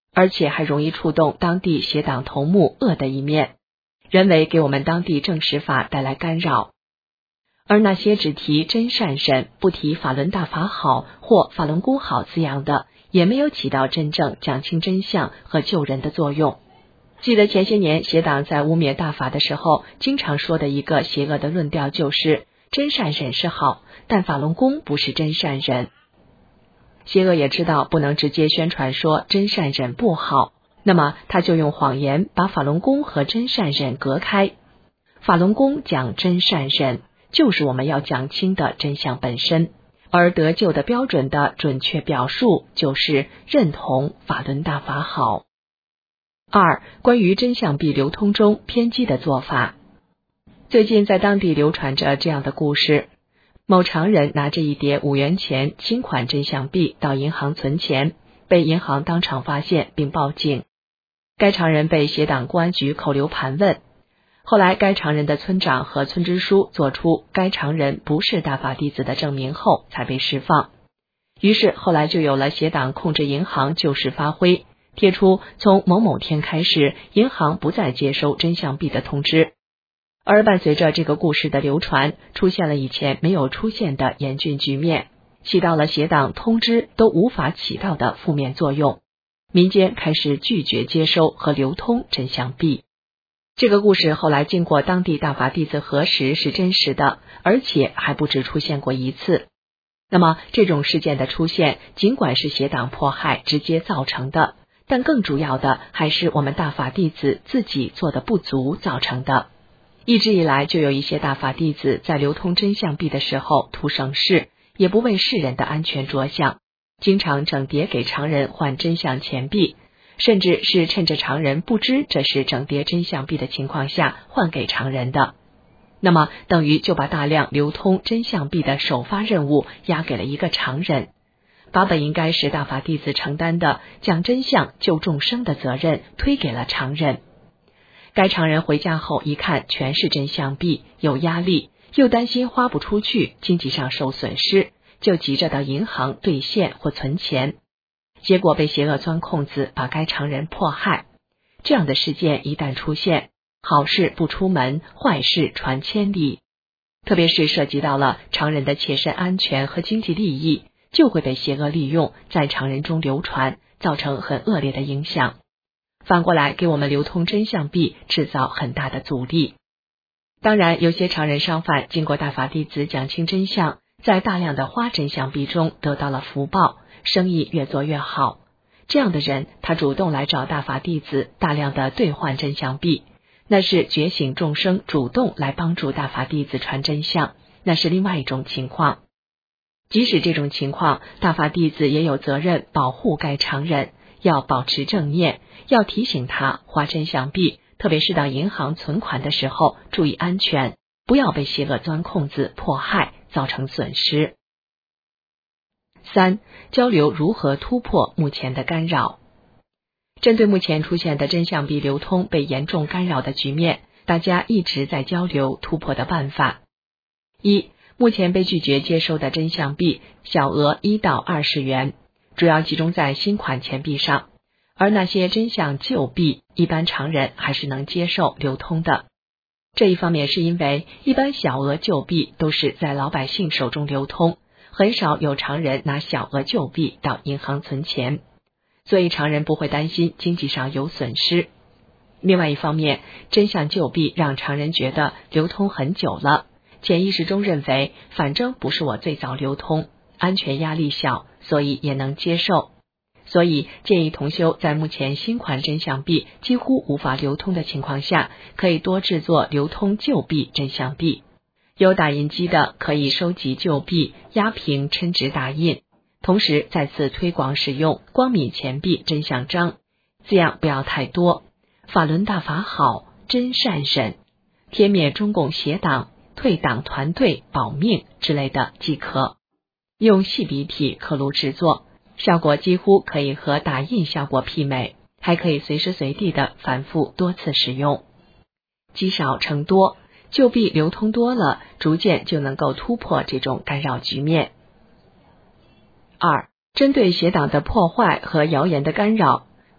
而且还容易触动当地邪党头目恶的一面，人为给我们当地政史法带来干扰。而那些只提真善忍，不提法轮大法好或法轮功好字样的，也没有起到真正讲清真相和救人的作用。记得前些年邪党在污蔑大法的时候，经常说的一个邪恶的论调就是真善忍是好，但法轮功不是真善忍。邪恶也知道不能直接宣传说真善忍不好，那么他就用谎言把法轮功和真善忍隔开。法轮功讲真善忍，就是我们要讲清的真相本身，而得救的标准的准确表述就是认同法轮大法好。二、关于真相币流通中偏激的做法。最近在当地流传着这样的故事，某常人拿着一叠5元钱新款真相币到银行存钱，被银行当场发现并报警。该常人被邪党公安局扣留盘问，后来该常人的村长和村支书做出该常人不是大法弟子的证明后才被释放。于是后来就有了邪党控制银行就事发挥，贴出从某某天开始银行不再接收真相币的通知。而伴随着这个故事的流传，出现了以前没有出现的严峻局面，起到了邪党通知都无法起到的负面作用，民间开始拒绝接收和流通真相币。这个故事后来经过当地大法弟子核实是真实的，而且还不止出现过一次。那么这种事件的出现，尽管是邪党迫害直接造成的，但更主要的还是我们大法弟子自己做的不足造成的。一直以来就有一些大法弟子在流通真相币的时候图省事，也不为世人的安全着想，经常整叠给常人换真相钱币，甚至是趁着常人不知这是整叠真相币的情况下换给常人的。那么等于就把大量流通真相币的首发任务押给了一个常人，把本应该是大法弟子承担的讲真相救众生的责任推给了常人。该常人回家后一看全是真相币，有压力，又担心花不出去，经济上受损失，就急着到银行兑现或存钱，结果被邪恶钻空子把该常人迫害。这样的事件一旦出现，好事不出门，坏事传千里，特别是涉及到了常人的切身安全和经济利益，就会被邪恶利用，在常人中流传，造成很恶劣的影响。反过来给我们流通真相币制造很大的阻力。当然有些常人商贩经过大法弟子讲清真相，在大量的花真相币中得到了福报，生意越做越好。这样的人他主动来找大法弟子大量的兑换真相币，那是觉醒众生主动来帮助大法弟子传真相，那是另外一种情况。即使这种情况，大法弟子也有责任保护该常人，要保持正念，要提醒他花真相币，特别是到银行存款的时候注意安全，不要被邪恶钻空子迫害，造成损失。3. 交流如何突破目前的干扰。针对目前出现的真相币流通被严重干扰的局面，大家一直在交流突破的办法。1. 目前被拒绝接收的真相币小额1到20元，主要集中在新款钱币上，而那些真相旧币一般常人还是能接受流通的。这一方面是因为一般小额旧币都是在老百姓手中流通，很少有常人拿小额旧币到银行存钱，所以常人不会担心经济上有损失。另外一方面，真相旧币让常人觉得流通很久了，潜意识中认为反正不是我最早流通，安全压力小，所以也能接受。所以建议同修在目前新款真相币几乎无法流通的情况下，可以多制作流通旧币真相币。有打印机的可以收集旧币，压平抻直打印，同时再次推广使用光米钱币真相章，字样不要太多，法轮大法好，真善忍，贴灭中共邪党，退党团队保命之类的即可。用细笔体刻录制作，效果几乎可以和打印效果媲美，还可以随时随地的反复多次使用。积少成多，旧币流通多了，逐渐就能够突破这种干扰局面。2. 针对邪党的破坏和谣言的干扰，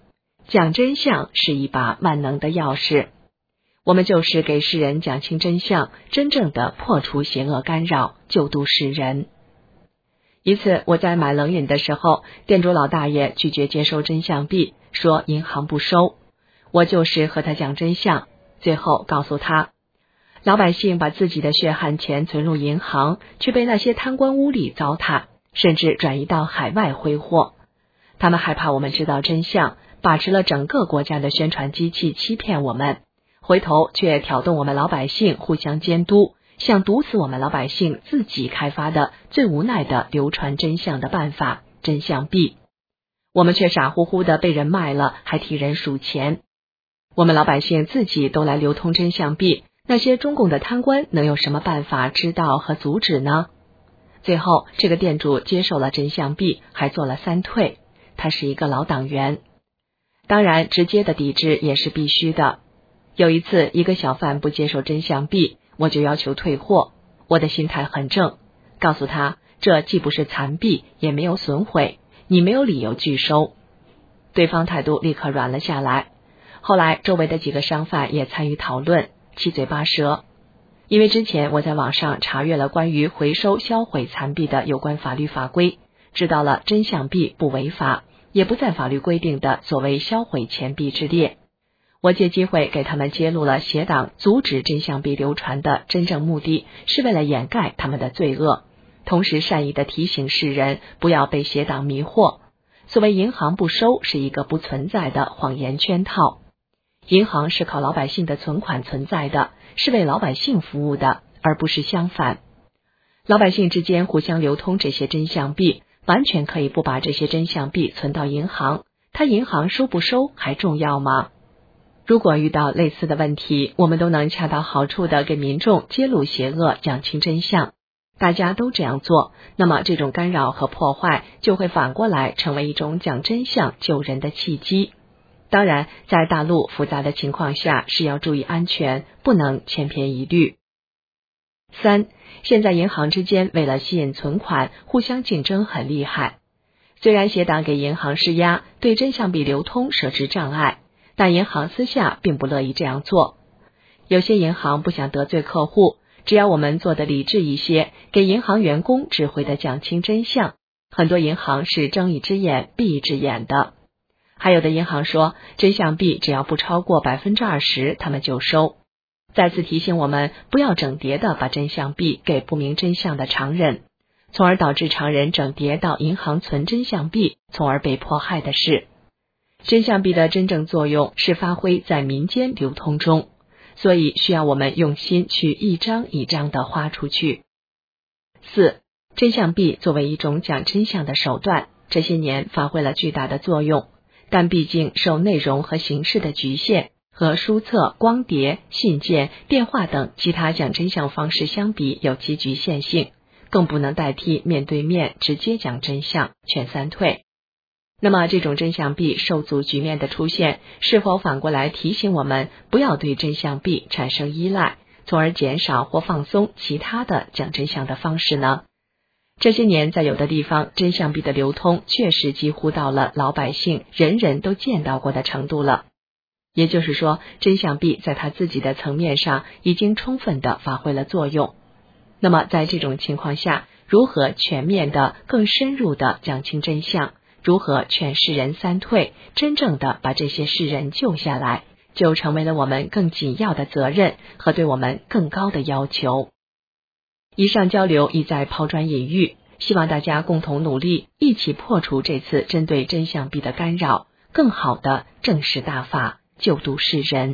讲真相是一把万能的钥匙，我们就是给世人讲清真相，真正的破除邪恶干扰，救度世人。一次我在买冷饮的时候，店主老大爷拒绝接收真相币，说银行不收。我就是和他讲真相，最后告诉他，老百姓把自己的血汗钱存入银行，却被那些贪官污吏糟蹋，甚至转移到海外挥霍。他们害怕我们知道真相，把持了整个国家的宣传机器，欺骗我们，回头却挑动我们老百姓互相监督，想毒死我们老百姓自己开发的最无奈的流传真相的办法——真相币。我们却傻乎乎的被人卖了，还替人数钱。我们老百姓自己都来流通真相币，那些中共的贪官能有什么办法知道和阻止呢？最后这个店主接受了真相币，还做了3退，他是一个老党员。当然直接的抵制也是必须的。有一次一个小贩不接受真相币，我就要求退货。我的心态很正，告诉他这既不是残币，也没有损毁，你没有理由拒收。对方态度立刻软了下来。后来周围的几个商贩也参与讨论，七嘴八舌。因为之前我在网上查阅了关于回收销毁残币的有关法律法规，知道了真相币不违法，也不在法律规定的所谓销毁钱币之列。我借机会给他们揭露了邪党阻止真相币流传的真正目的，是为了掩盖他们的罪恶，同时善意的提醒世人不要被邪党迷惑。所谓银行不收是一个不存在的谎言圈套，银行是靠老百姓的存款存在的，是为老百姓服务的，而不是相反。老百姓之间互相流通这些真相币，完全可以不把这些真相币存到银行，他银行收不收还重要吗？如果遇到类似的问题，我们都能恰到好处的给民众揭露邪恶，讲清真相，大家都这样做，那么这种干扰和破坏就会反过来成为一种讲真相救人的契机。当然在大陆复杂的情况下是要注意安全，不能千篇一律。3. 现在银行之间为了吸引存款，互相竞争很厉害。虽然邪党给银行施压，对真相币流通设置障碍，但银行私下并不乐意这样做。有些银行不想得罪客户，只要我们做得理智一些，给银行员工指挥的讲清真相，很多银行是睁一只眼闭一只眼的。还有的银行说真相币只要不超过 20%， 他们就收。再次提醒我们不要整叠的把真相币给不明真相的常人，从而导致常人整叠到银行存真相币，从而被迫害的事。真相币的真正作用是发挥在民间流通中，所以需要我们用心去一张一张的花出去。4. 真相币作为一种讲真相的手段，这些年发挥了巨大的作用，但毕竟受内容和形式的局限，和书册、光碟、信件、电话等其他讲真相方式相比有其局限性，更不能代替面对面直接讲真相，劝3退。那么这种真相币受阻局面的出现，是否反过来提醒我们不要对真相币产生依赖，从而减少或放松其他的讲真相的方式呢？这些年在有的地方，真相币的流通确实几乎到了老百姓人人都见到过的程度了。也就是说，真相币在它自己的层面上已经充分的发挥了作用。那么在这种情况下，如何全面的、更深入的讲清真相，如何劝世人3退，真正的把这些世人救下来，就成为了我们更紧要的责任和对我们更高的要求。以上交流意在抛砖引玉，希望大家共同努力，一起破除这次针对真相币的干扰，更好的正视大法，救度世人。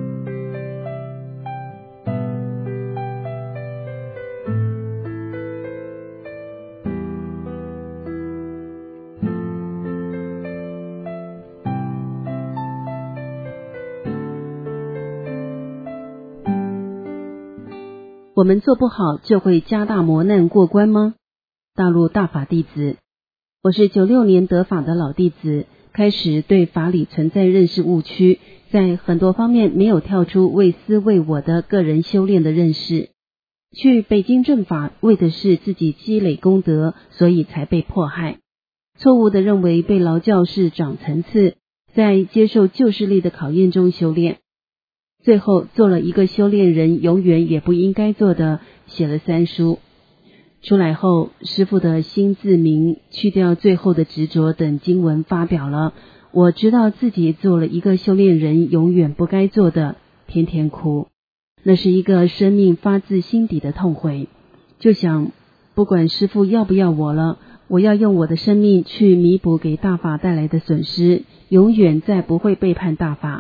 我们做不好就会加大磨难过关吗？大陆大法弟子，我是96年得法的老弟子，开始对法理存在认识误区，在很多方面没有跳出为私为我的个人修炼的认识。去北京正法为的是自己积累功德，所以才被迫害。错误的认为被劳教是长层次， 在接受旧势力的考验中修炼，最后做了一个修炼人永远也不应该做的，写了3书。出来后，师父的心自明，去掉最后的执着等经文发表了，我知道自己做了一个修炼人永远不该做的，天天哭。那是一个生命发自心底的痛悔，就想不管师父要不要我了，我要用我的生命去弥补给大法带来的损失，永远再不会背叛大法。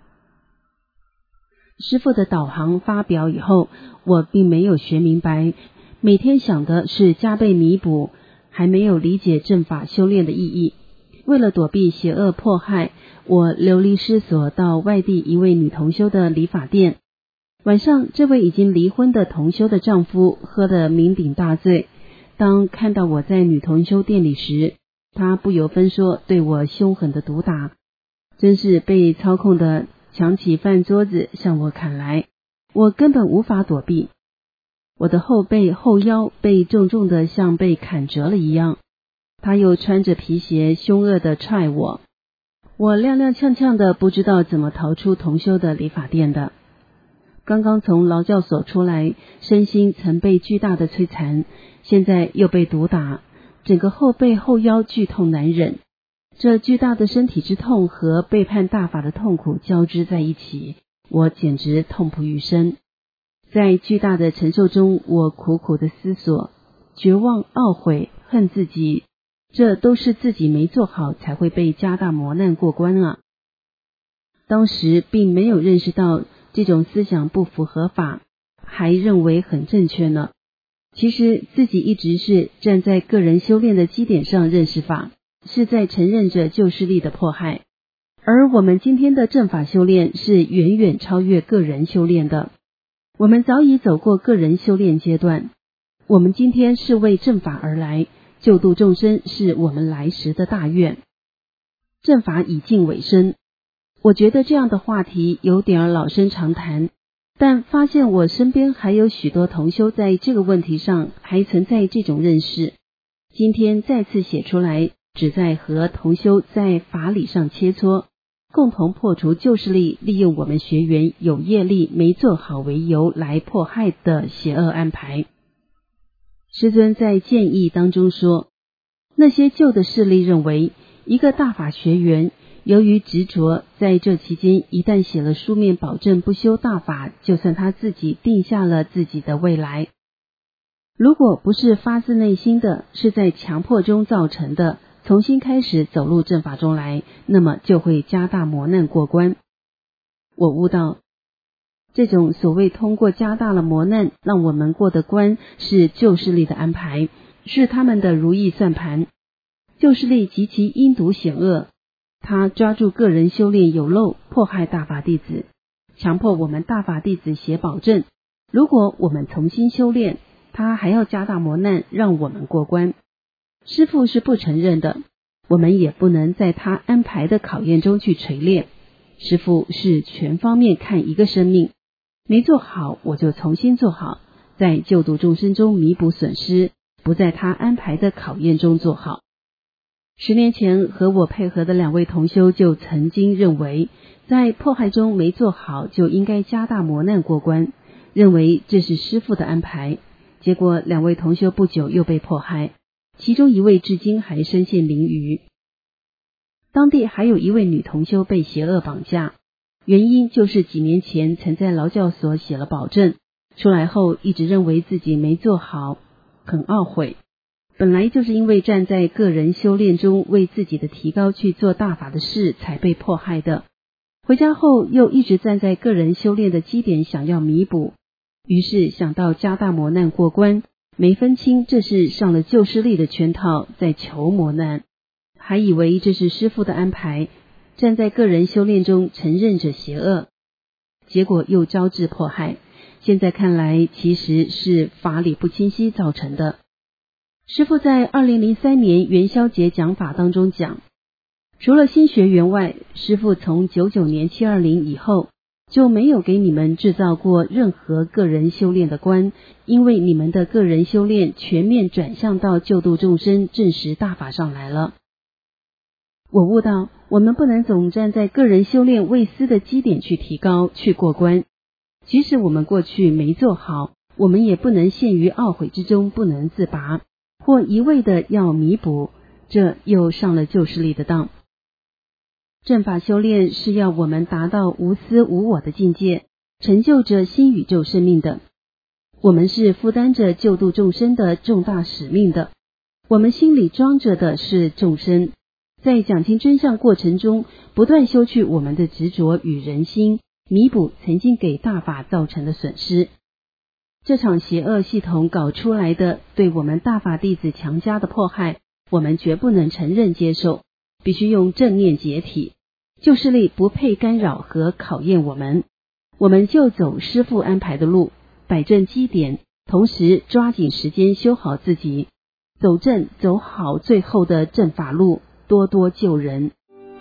师父的导航发表以后，我并没有学明白，每天想的是加倍弥补，还没有理解正法修炼的意义。为了躲避邪恶迫害，我流离失所到外地一位女同修的理发店。晚上，这位已经离婚的同修的丈夫喝得酩酊大醉，当看到我在女同修店里时，他不由分说对我凶狠的毒打，真是被操控的抢起饭桌子向我砍来，我根本无法躲避。我的后背后腰被重重的像被砍折了一样，他又穿着皮鞋凶恶的踹我，我踉踉跄跄的不知道怎么逃出同修的理发店的。刚刚从劳教所出来，身心曾被巨大的摧残，现在又被毒打，整个后背后腰剧痛难忍。这巨大的身体之痛和背叛大法的痛苦交织在一起，我简直痛不欲生。在巨大的承受中，我苦苦的思索，绝望、懊悔、恨自己，这都是自己没做好才会被加大磨难过关啊。当时并没有认识到这种思想不符合法，还认为很正确呢。其实自己一直是站在个人修炼的基点上认识法，是在承认着旧势力的迫害。而我们今天的正法修炼是远远超越个人修炼的，我们早已走过个人修炼阶段，我们今天是为正法而来，救度众生是我们来时的大愿。正法已近尾声，我觉得这样的话题有点老生常谈，但发现我身边还有许多同修在这个问题上还存在这种认识。今天再次写出来，旨在和同修在法理上切磋，共同破除旧势力利用我们学员有业力没做好为由来迫害的邪恶安排。师尊在建议当中说，那些旧的势力认为一个大法学员由于执着，在这期间一旦写了书面保证不修大法，就算他自己定下了自己的未来。如果不是发自内心的，是在强迫中造成的，重新开始走入正法中来，那么就会加大磨难过关。我悟到，这种所谓通过加大了磨难让我们过的关，是旧势力的安排，是他们的如意算盘。旧势力极其阴毒险恶，他抓住个人修炼有漏，迫害大法弟子，强迫我们大法弟子写保证，如果我们重新修炼，他还要加大磨难让我们过关。师父是不承认的，我们也不能在他安排的考验中去锤炼。师父是全方面看一个生命，没做好我就重新做好，在救度众生中弥补损失，不在他安排的考验中做好。10年前和我配合的2位同修就曾经认为，在迫害中没做好就应该加大磨难过关，认为这是师父的安排。结果2位同修不久又被迫害，其中1位至今还身陷囹圄。当地还有1位女同修被邪恶绑架，原因就是几年前曾在劳教所写了保证，出来后一直认为自己没做好，很懊悔。本来就是因为站在个人修炼中为自己的提高去做大法的事才被迫害的，回家后又一直站在个人修炼的基点想要弥补，于是想到加大磨难过关，没分清这是上了旧势力的圈套，在求磨难，还以为这是师父的安排，站在个人修炼中承认着邪恶，结果又招致迫害。现在看来其实是法理不清晰造成的。师父在2003年元宵节讲法当中讲，除了新学员外，师父从99年720以后就没有给你们制造过任何个人修炼的关，因为你们的个人修炼全面转向到救度众生正实大法上来了。 我悟到，我们不能总站在个人修炼未思的基点去提高、去过关。即使我们过去没做好，我们也不能陷于懊悔之中不能自拔，或一味的要弥补，这又上了旧势力的当。正法修炼是要我们达到无私无我的境界，成就着新宇宙生命的。我们是负担着救度众生的重大使命的，我们心里装着的是众生，在讲经真相过程中，不断修去我们的执着与人心，弥补曾经给大法造成的损失。这场邪恶系统搞出来的对我们大法弟子强加的迫害，我们绝不能承认接受，必须用正念解体。旧势力不配干扰和考验我们，我们就走师父安排的路，摆正基点，同时抓紧时间修好自己，走正走好最后的正法路，多多救人。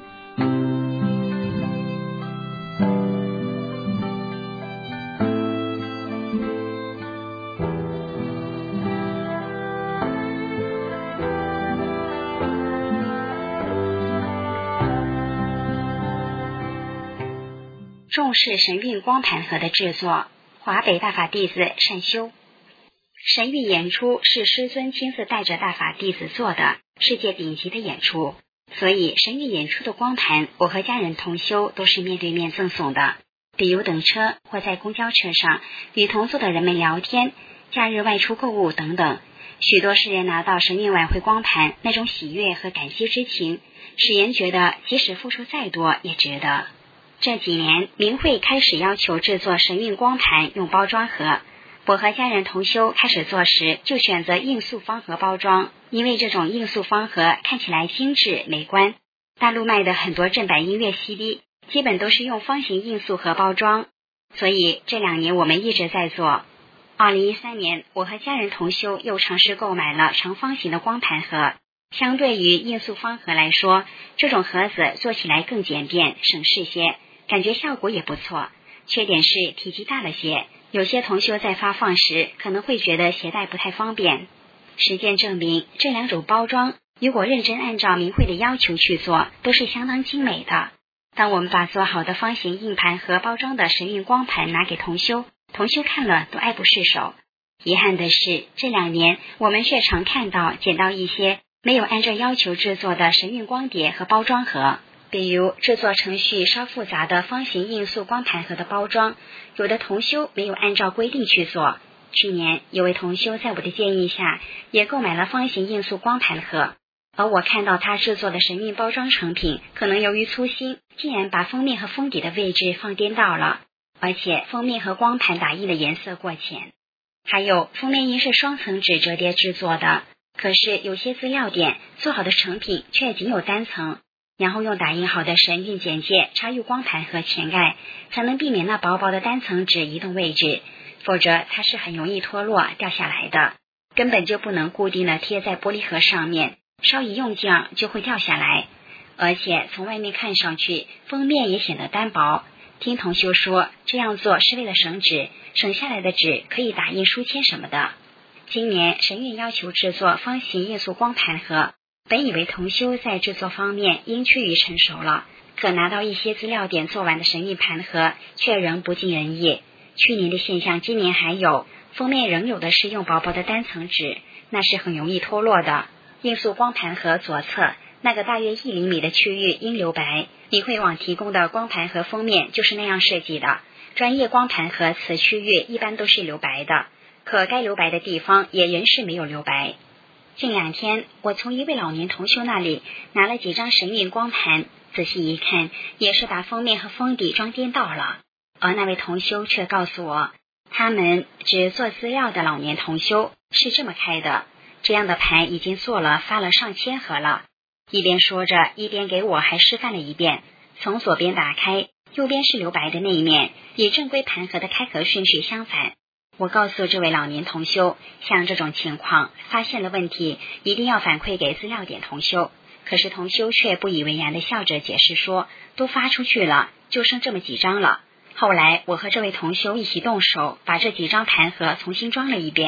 重视神韵光盘盒的制作，华北大法弟子善修。神韵演出是师尊亲自带着大法弟子做的世界顶级的演出，所以神韵演出的光盘，我和家人同修都是面对面赠送的。比如等车或在公交车上与同座的人们聊天，假日外出购物等等，许多世人拿到神韵晚会光盘，那种喜悦和感激之情，使人觉得即使付出再多也值得。这几年明会开始要求制作神韵光盘用包装盒，我和家人同修开始做时就选择硬塑方盒包装，因为这种硬塑方盒看起来精致美观。大陆卖的很多正版音乐 CD 基本都是用方形硬塑盒包装，所以这2年我们一直在做。2013年我和家人同修又尝试购买了长方形的光盘盒，相对于硬塑方盒来说，这种盒子做起来更简便省事些，感觉效果也不错。缺点是体积大了些，有些同修在发放时可能会觉得携带不太方便。实践证明，这2种包装如果认真按照明会的要求去做，都是相当精美的。当我们把做好的方形硬盘和包装的神韵光盘拿给同修，同修看了都爱不释手。遗憾的是，这2年我们却常看到捡到一些没有按照要求制作的神韵光碟和包装盒，比如制作程序稍复杂的方形硬塑光盘盒的包装，有的同修没有按照规定去做。去年有位同修在我的建议下也购买了方形硬塑光盘盒，而我看到他制作的神韵包装成品可能由于粗心，竟然把封面和封底的位置放颠倒了，而且封面和光盘打印的颜色过浅。还有封面因是双层纸折叠制作的，可是有些资料点做好的成品却仅有单层，然后用打印好的神韵简介插入光盘盒前盖，才能避免那薄薄的单层纸移动位置，否则它是很容易脱落掉下来的，根本就不能固定的贴在玻璃盒上面，稍一用劲就会掉下来。而且从外面看上去封面也显得单薄，听同修说这样做是为了省纸，省下来的纸可以打印书签什么的。今年神韵要求制作方形硬塑光盘盒，本以为同修在制作方面应趋于成熟了，可拿到一些资料点做完的神韵盘盒却仍不尽人意。去年的现象今年还有，封面仍有的是用薄薄的单层纸，那是很容易脱落的。硬塑光盘盒左侧那个大约1厘米的区域应留白，明慧网提供的光盘盒封面就是那样设计的，专业光盘盒此区域一般都是留白的，可该留白的地方也仍是没有留白。近2天我从一位老年同修那里拿了几张神韵光盘，仔细一看也是把封面和封底装颠倒了，而那位同修却告诉我，他们只做资料的老年同修是这么开的，这样的盘已经做了发了上千盒了。一边说着一边给我还示范了一遍，从左边打开，右边是留白的那一面，与正规盘盒的开合顺序相反。我告诉这位老年同修，像这种情况发现了问题一定要反馈给资料点同修，可是同修却不以为然地笑着解释说，都发出去了，就剩这么几张了。后来我和这位同修一起动手把这几张盘盒重新装了一遍，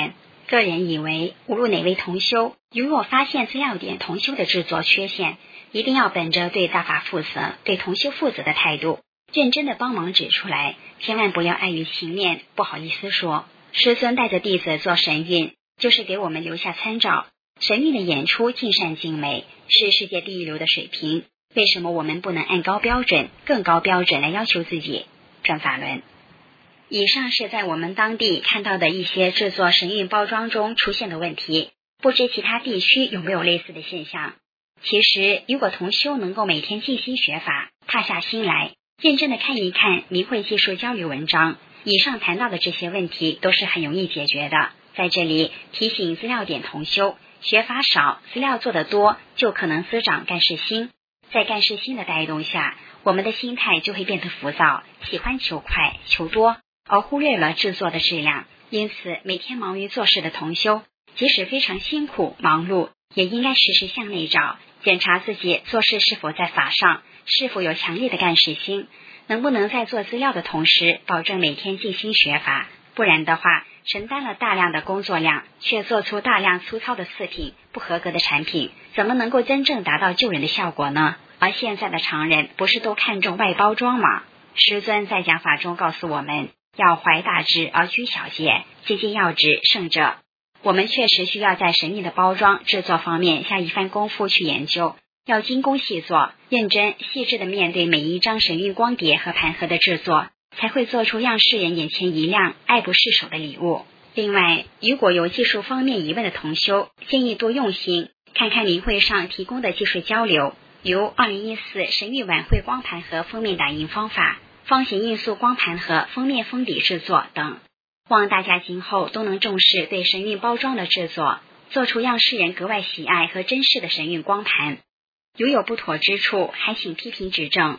个人以为，无论哪位同修，如若发现资料点同修的制作缺陷，一定要本着对大法负责、对同修负责的态度，认真的帮忙指出来，千万不要碍于情面，不好意思说。师尊带着弟子做神韵，就是给我们留下参照。神韵的演出尽善尽美，是世界第一流的水平，为什么我们不能按高标准、更高标准来要求自己？转法轮。以上是在我们当地看到的一些制作神韵包装中出现的问题，不知其他地区有没有类似的现象。其实如果同修能够每天静心学法，踏下心来，认真的看一看明慧技术交流文章，以上谈到的这些问题都是很容易解决的。在这里提醒资料点同修，学法少，资料做得多，就可能滋长干事心。在干事心的带动下，我们的心态就会变得浮躁，喜欢求快求多，而忽略了制作的质量。因此每天忙于做事的同修，即使非常辛苦忙碌，也应该时时向内找，检查自己做事是否在法上，是否有强烈的干事心，能不能在做资料的同时保证每天静心学法。不然的话，承担了大量的工作量，却做出大量粗糙的次品、不合格的产品，怎么能够真正达到救人的效果呢？而现在的常人不是都看重外包装吗？师尊在讲法中告诉我们，要怀大志而居小节，接近要旨胜者。我们确实需要在神韵的包装制作方面下一番功夫去研究，要精工细作，认真细致的面对每一张神韵光碟和盘盒的制作，才会做出让世人眼前一亮、爱不释手的礼物。另外，如果有技术方面疑问的同修，建议多用心看看明会上提供的技术交流，如2014神韵晚会光盘盒封面打印方法、方形印塑光盘盒封面封底制作等。望大家今后都能重视对神韵包装的制作，做出让世人格外喜爱和珍视的神韵光盘。如有不妥之处，还请批评指正。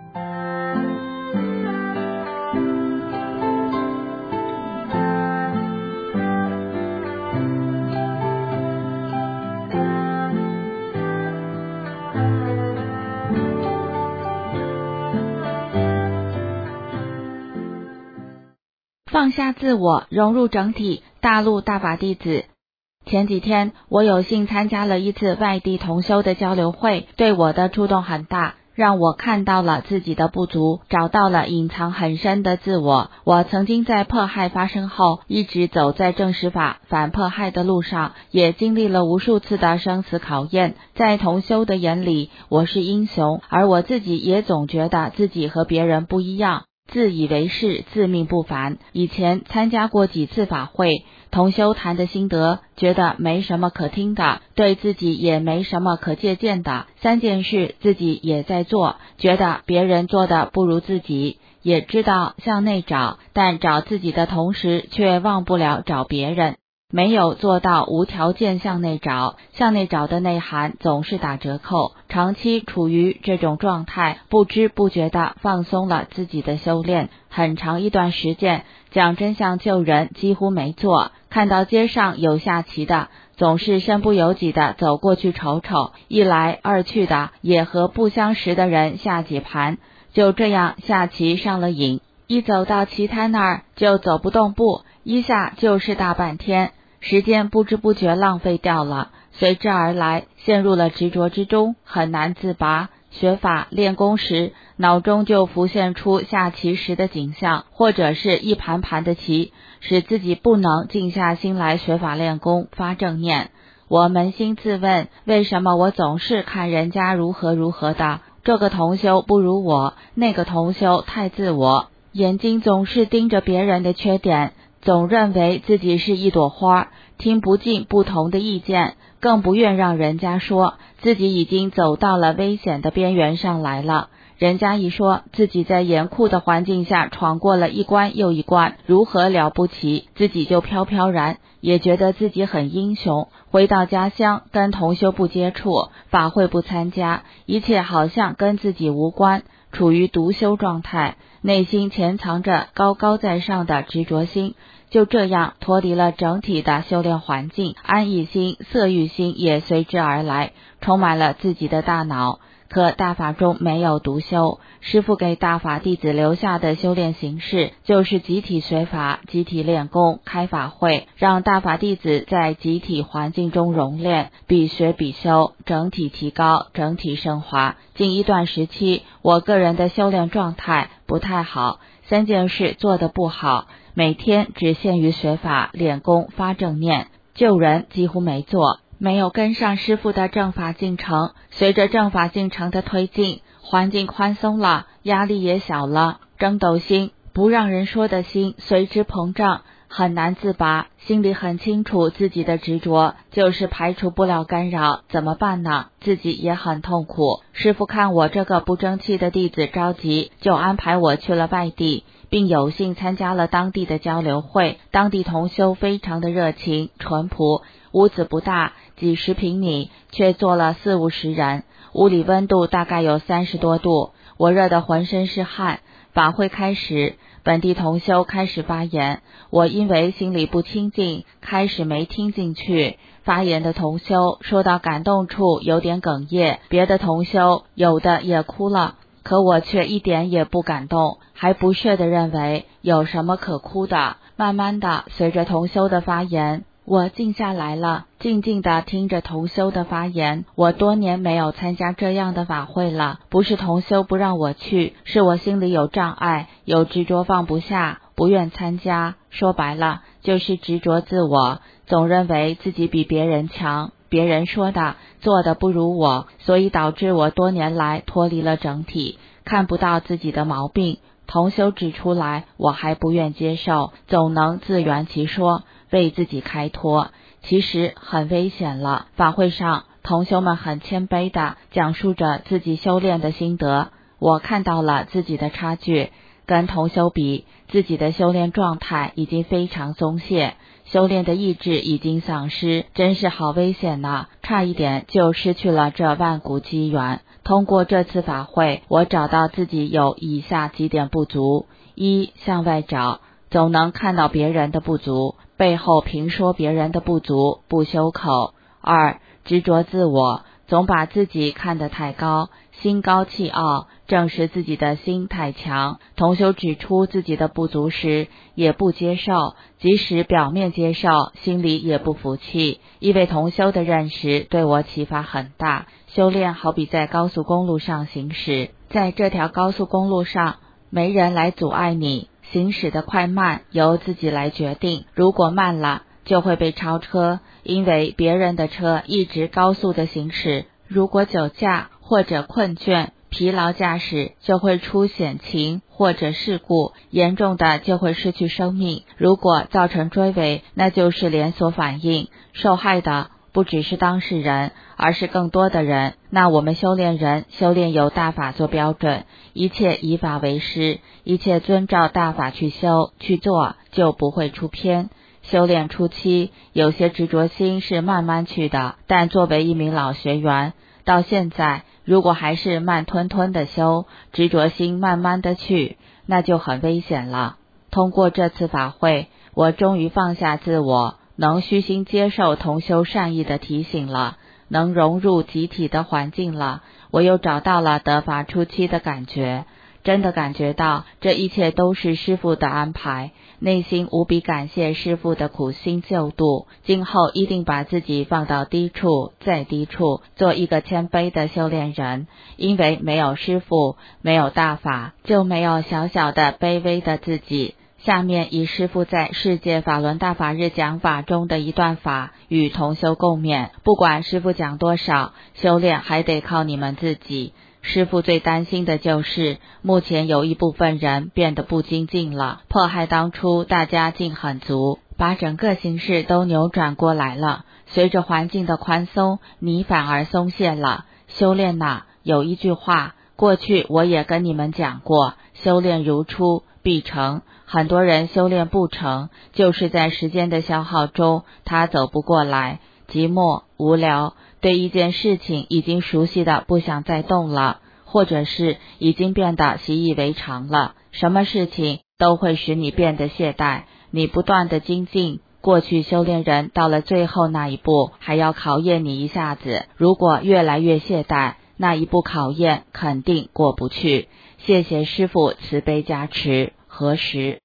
放下自我，融入整体，大陆大法弟子。前几天我有幸参加了一次外地同修的交流会，对我的触动很大，让我看到了自己的不足，找到了隐藏很深的自我。我曾经在迫害发生后，一直走在正实法反迫害的路上，也经历了无数次的生死考验。在同修的眼里，我是英雄，而我自己也总觉得自己和别人不一样，自以为是，自命不凡。以前参加过几次法会，同修谈的心得，觉得没什么可听的，对自己也没什么可借鉴的。3件事自己也在做，觉得别人做的不如自己，也知道向内找，但找自己的同时却忘不了找别人。没有做到无条件向内找，向内找的内涵总是打折扣。长期处于这种状态，不知不觉地放松了自己的修炼。很长一段时间，讲真相救人几乎没做，看到街上有下棋的，总是身不由己地走过去瞅瞅，一来二去的也和不相识的人下几盘，就这样下棋上了瘾，一走到棋摊那儿就走不动步，一下就是大半天。时间不知不觉浪费掉了，随之而来陷入了执着之中，很难自拔。学法练功时，脑中就浮现出下棋时的景象，或者是一盘盘的棋，使自己不能静下心来学法练功，发正念。我扪心自问，为什么我总是看人家如何如何的，这个同修不如我，那个同修太自我，眼睛总是盯着别人的缺点，总认为自己是一朵花，听不进不同的意见，更不愿让人家说自己已经走到了危险的边缘上来了。人家一说自己在严酷的环境下闯过了一关又一关，如何了不起，自己就飘飘然，也觉得自己很英雄。回到家乡，跟同修不接触，法会不参加，一切好像跟自己无关，处于独修状态，内心潜藏着高高在上的执着心，就这样脱离了整体的修炼环境，安逸心、色欲心也随之而来，充满了自己的大脑。 可大法中没有独修。师父给大法弟子留下的修炼形式就是集体学法、集体练功、开法会，让大法弟子在集体环境中熔炼，比学比修，整体提高，整体升华。近一段时期，我个人的修炼状态不太好，3件事做得不好，每天只限于学法、练功、发正念，救人几乎没做，没有跟上师父的正法进程。随着正法进程的推进，环境宽松了，压力也小了，争斗心、不让人说的心随之膨胀，很难自拔。心里很清楚自己的执着就是排除不了干扰，怎么办呢？自己也很痛苦。师父看我这个不争气的弟子着急，就安排我去了外地，并有幸参加了当地的交流会。当地同修非常的热情淳朴，屋子不大，几十平米，却坐了40-50人，屋里温度大概有30多度，我热得浑身是汗。法会开始，本地同修开始发言，我因为心里不清净，开始没听进去。发言的同修说到感动处有点哽咽，别的同修有的也哭了，可我却一点也不感动，还不屑地认为有什么可哭的。慢慢的，随着同修的发言，我静下来了，静静地听着同修的发言。我多年没有参加这样的法会了，不是同修不让我去，是我心里有障碍，有执着放不下，不愿参加。说白了，就是执着自我，总认为自己比别人强，别人说的做的不如我，所以导致我多年来脱离了整体，看不到自己的毛病。同修指出来，我还不愿接受，总能自圆其说，为自己开脱，其实很危险了。法会上，同修们很谦卑地讲述着自己修炼的心得，我看到了自己的差距，跟同修比，自己的修炼状态已经非常松懈，修炼的意志已经丧失，真是好危险呐，差一点就失去了这万古机缘。通过这次法会，我找到自己有以下几点不足：一、向外找，总能看到别人的不足，背后评说别人的不足，不修口。2、执着自我，总把自己看得太高，心高气傲，正是自己的心太强。同修指出自己的不足时，也不接受，即使表面接受，心里也不服气。一位同修的认识对我启发很大。修炼好比在高速公路上行驶，在这条高速公路上，没人来阻碍你，行驶的快慢由自己来决定。如果慢了，就会被超车，因为别人的车一直高速的行驶。如果酒驾或者困倦、疲劳驾驶，就会出险情或者事故，严重的就会失去生命。如果造成追尾，那就是连锁反应，受害的不只是当事人，而是更多的人。那我们修炼人，修炼有大法做标准，一切以法为师，一切遵照大法去修去做，就不会出偏。修炼初期，有些执着心是慢慢去的，但作为一名老学员，到现在如果还是慢吞吞的修，执着心慢慢的去，那就很危险了。通过这次法会，我终于放下自我，能虚心接受同修善意的提醒了，能融入集体的环境了，我又找到了得法初期的感觉，真的感觉到这一切都是师父的安排，内心无比感谢师父的苦心救度，今后一定把自己放到低处再低处，做一个谦卑的修炼人，因为没有师父，没有大法，就没有小小的卑微的自己。下面以师父在世界法轮大法日讲法中的一段法与同修共勉，不管师父讲多少，修炼还得靠你们自己。师父最担心的就是目前有一部分人变得不精进了，迫害当初大家劲很足，把整个形势都扭转过来了。随着环境的宽松，你反而松懈了。修炼呐，有一句话，过去我也跟你们讲过，修炼如初必成。很多人修炼不成，就是在时间的消耗中，他走不过来，寂寞无聊，对一件事情已经熟悉的不想再动了，或者是已经变得习以为常了。什么事情都会使你变得懈怠，你不断的精进，过去修炼人到了最后那一步，还要考验你一下子。如果越来越懈怠， 那一步考验肯定过不去。谢谢师父慈悲加持，何时？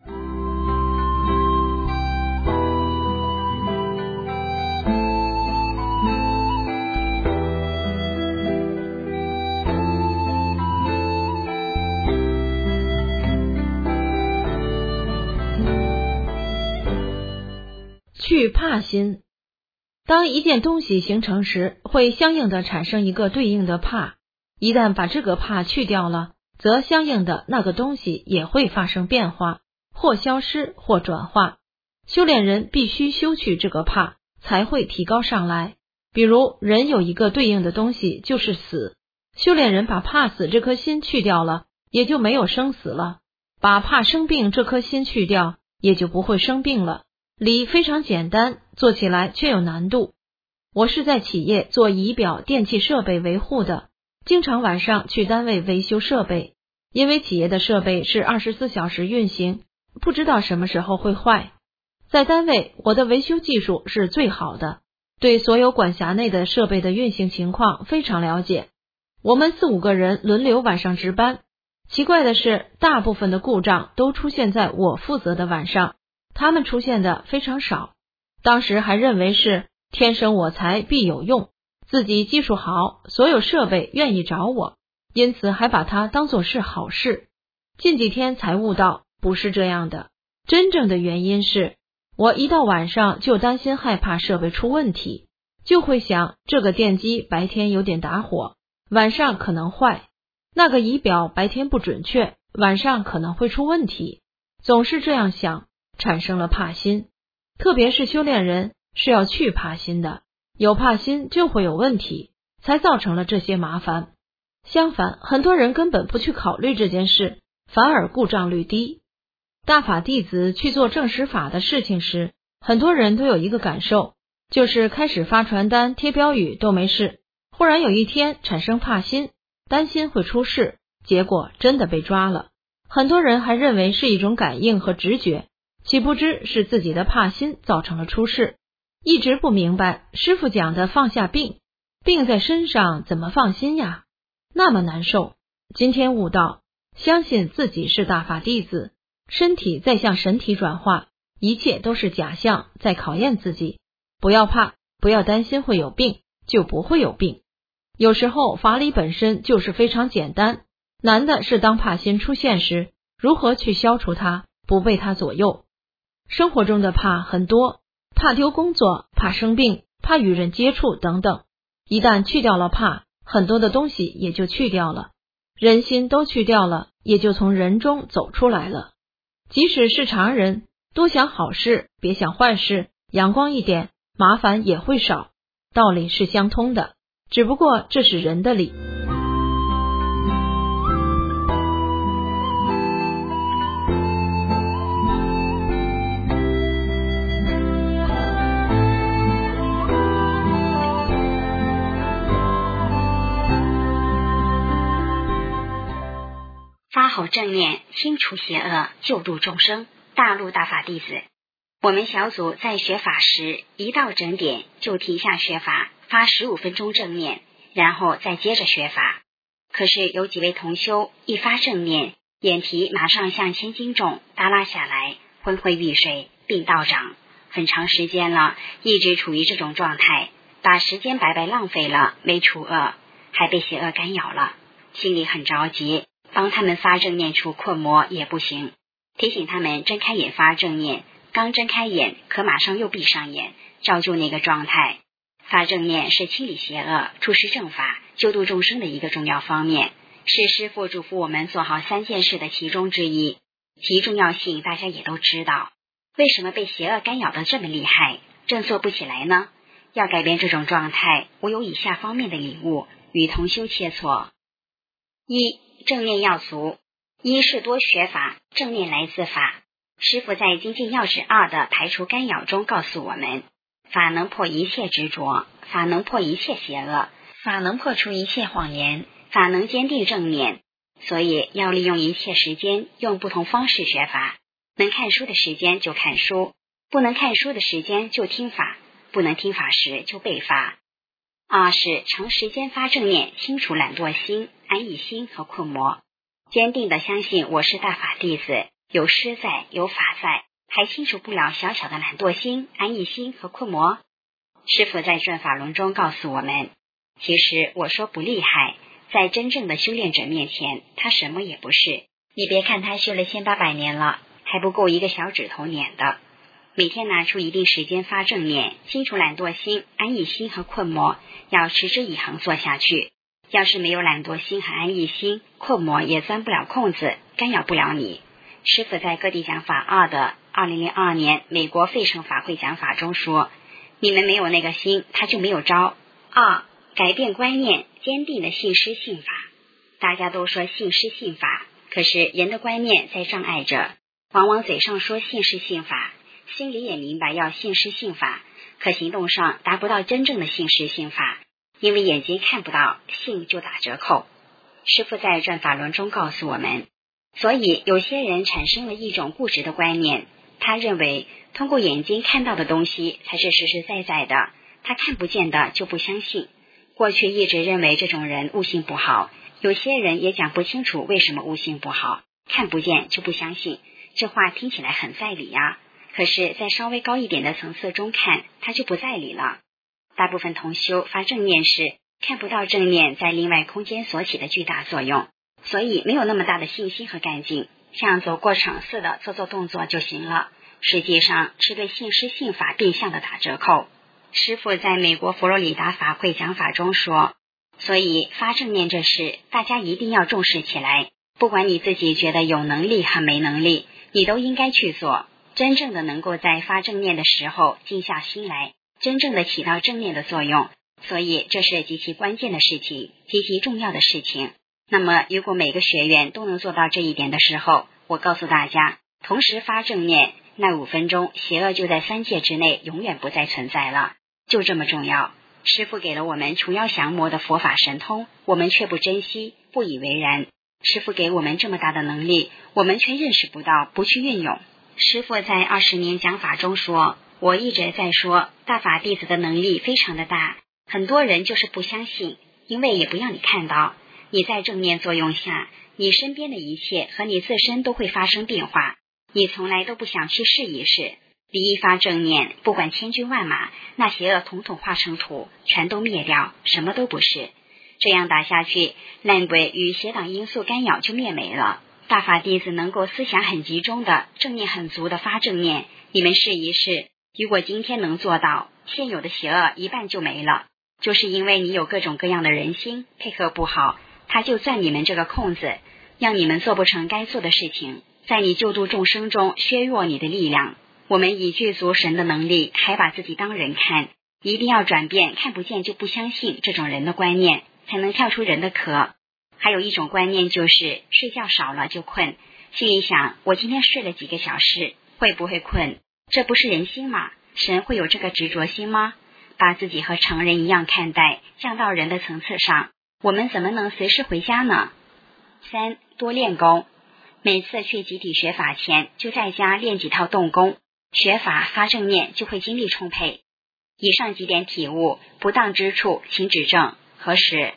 去怕心。当一件东西形成时，会相应的产生一个对应的怕，一旦把这个怕去掉了，则相应的那个东西也会发生变化，或消失或转化。修炼人必须修去这个怕，才会提高上来。比如人有一个对应的东西就是死，修炼人把怕死这颗心去掉了，也就没有生死了；把怕生病这颗心去掉，也就不会生病了。理非常简单，做起来却有难度。我是在企业做仪表电器设备维护的，经常晚上去单位维修设备，因为企业的设备是24小时运行，不知道什么时候会坏。在单位，我的维修技术是最好的，对所有管辖内的设备的运行情况非常了解。我们4、5个人轮流晚上值班，奇怪的是，大部分的故障都出现在我负责的晚上，他们出现的非常少。当时还认为是天生我材必有用，自己技术好，所有设备愿意找我，因此还把它当作是好事。近几天才悟到不是这样的，真正的原因是我一到晚上就担心害怕设备出问题，就会想这个电机白天有点打火，晚上可能坏，那个仪表白天不准确，晚上可能会出问题，总是这样想，产生了怕心。特别是修炼人是要去怕心的，有怕心就会有问题，才造成了这些麻烦。相反，很多人根本不去考虑这件事，反而故障率低。大法弟子去做正实法的事情时，很多人都有一个感受，就是开始发传单贴标语都没事，忽然有一天产生怕心，担心会出事，结果真的被抓了。很多人还认为是一种感应和直觉，岂不知是自己的怕心造成了出事。一直不明白师父讲的放下病，病在身上怎么放心呀？那么难受。今天悟道，相信自己是大法弟子，身体在向神体转化，一切都是假象，在考验自己。不要怕，不要担心会有病，就不会有病。有时候法理本身就是非常简单，难的是当怕心出现时，如何去消除它，不被它左右。生活中的怕很多，怕丢工作，怕生病，怕与人接触等等。一旦去掉了怕，很多的东西也就去掉了，人心都去掉了，也就从人中走出来了。即使是常人，多想好事，别想坏事，阳光一点，麻烦也会少。道理是相通的，只不过这是人的理。 发好正念，清除邪恶，救度众生。大陆大法弟子，我们小组在学法时，一到整点就停下学法，发15分钟正念，然后再接着学法。可是有几位同修一发正念，眼皮马上像千斤重耷拉下来，昏昏欲睡，病道长。很长时间了，一直处于这种状态，把时间白白浪费了，没除恶，还被邪恶干扰了，心里很着急。帮他们发正念除困魔也不行，提醒他们睁开眼发正念，刚睁开眼可马上又闭上眼，照旧那个状态。发正念是清理邪恶、出施正法、救度众生的一个重要方面，是师父嘱咐我们做好3件事的其中之一。其重要性大家也都知道，为什么被邪恶干扰得这么厉害，正做不起来呢？要改变这种状态，我有以下方面的领悟，与同修切磋。1. 正念要足。1是多学法，正念来自法。师父在精进要旨2的排除干扰中告诉我们，法能破一切执着，法能破一切邪恶，法能破除一切谎言，法能坚定正念。所以要利用一切时间，用不同方式学法。能看书的时间就看书，不能看书的时间就听法，不能听法时就背法。 二是长时间发正念，清除懒惰心、安逸心和困魔，坚定地相信我是大法弟子，有师在，有法在，还清除不了小小的懒惰心、安逸心和困魔。师父在转法轮中告诉我们，其实我说不厉害，在真正的修炼者面前，他什么也不是。你别看他修了1800年了，还不够一个小指头捻的。每天拿出一定时间发正念，清除懒惰心、安逸心和困魔，要持之以恒做下去。要是没有懒惰心和安逸心，困魔也钻不了空子，干扰不了你。师父在各地讲法2的2002年美国费城法会讲法中说，你们没有那个心，他就没有招。2、改变观念，坚定的信师信法。大家都说信师信法，可是人的观念在障碍着，往往嘴上说信师信法，心里也明白要信师信法，可行动上达不到真正的信师信法，因为眼睛看不到，信就打折扣。师父在转法轮中告诉我们，所以有些人产生了一种固执的观念，他认为通过眼睛看到的东西才是实实在在的，他看不见的就不相信。过去一直认为这种人悟性不好，有些人也讲不清楚为什么悟性不好，看不见就不相信，这话听起来很在理呀。可是在稍微高一点的层次中看，它就不在理了。大部分同修发正念时，看不到正念在另外空间所起的巨大作用，所以没有那么大的信心和干劲，像走过场似的做动作就行了，实际上是对信师信法变相的打折扣。师父在美国佛罗里达法会讲法中说，所以发正念这事大家一定要重视起来，不管你自己觉得有能力和没能力，你都应该去做，真正的能够在发正念的时候静下心来，真正的起到正念的作用。所以这是极其关键的事情，极其重要的事情。那么如果每个学员都能做到这一点的时候，我告诉大家，同时发正念，那5分钟邪恶就在3界之内永远不再存在了，就这么重要。师父给了我们除妖降魔的佛法神通，我们却不珍惜，不以为然。师父给我们这么大的能力，我们却认识不到，不去运用。师父在20年讲法中说，我一直在说大法弟子的能力非常的大，很多人就是不相信，因为也不让你看到。你在正念作用下，你身边的一切和你自身都会发生变化，你从来都不想去试一试。第一发正念，不管千军万马，那邪恶统统化成土，全都灭掉，什么都不是。这样打下去，烂鬼与邪党因素干扰就灭没了。大法弟子能够思想很集中的，正念很足的发正念，你们试一试。如果今天能做到，现有的邪恶一半就没了，就是因为你有各种各样的人心，配合不好，他就占你们这个空子，让你们做不成该做的事情，在你救度众生中削弱你的力量。我们以具足神的能力，还把自己当人看，一定要转变看不见就不相信这种人的观念，才能跳出人的壳。还有一种观念就是睡觉少了就困，心里想我今天睡了几个小时，会不会困？这不是人心吗？神会有这个执着心吗？把自己和常人一样看待，降到人的层次上，我们怎么能随时回家呢？3、多练功。每次去集体学法前，就在家练几套动功，学法发正念就会精力充沛。以上几点体悟，不当之处请指正。何时？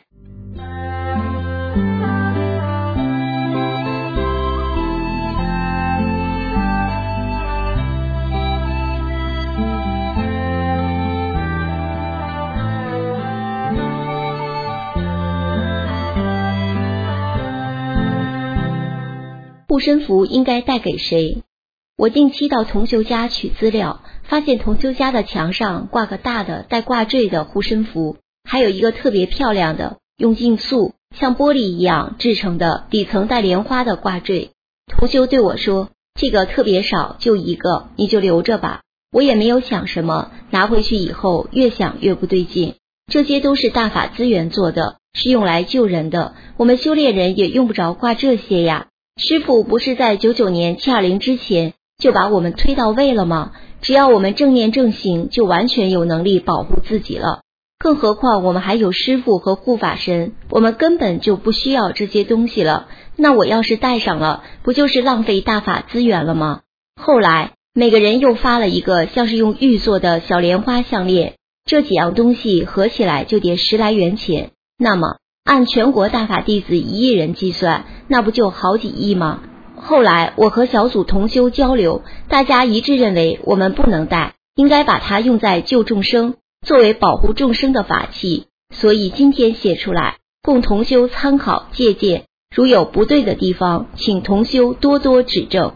护身符应该带给谁？我定期到同修家取资料，发现同修家的墙上挂个大的带挂坠的护身符，还有一个特别漂亮的用净素像玻璃一样制成的底层带莲花的挂坠。同修对我说，这个特别少，就一个，你就留着吧。我也没有想什么，拿回去以后越想越不对劲，这些都是大法资源做的，是用来救人的，我们修炼人也用不着挂这些呀。师父不是在99年720之前就把我们推到位了吗？只要我们正念正行，就完全有能力保护自己了。更何况我们还有师父和护法神，我们根本就不需要这些东西了。那我要是带上了，不就是浪费大法资源了吗？后来每个人又发了一个像是用玉做的小莲花项链， 这几样东西合起来就得10来元钱，那么按全国大法弟子1亿人计算，那不就好几亿吗？后来我和小组同修交流，大家一致认为我们不能带，应该把它用在救众生，作为保护众生的法器，所以今天写出来，供同修参考借鉴，如有不对的地方，请同修多多指正。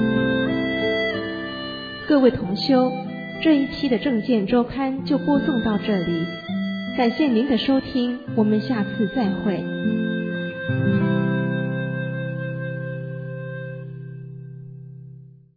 各位同修，这一期的正见周刊就播送到这里，感谢您的收听，我们下次再会。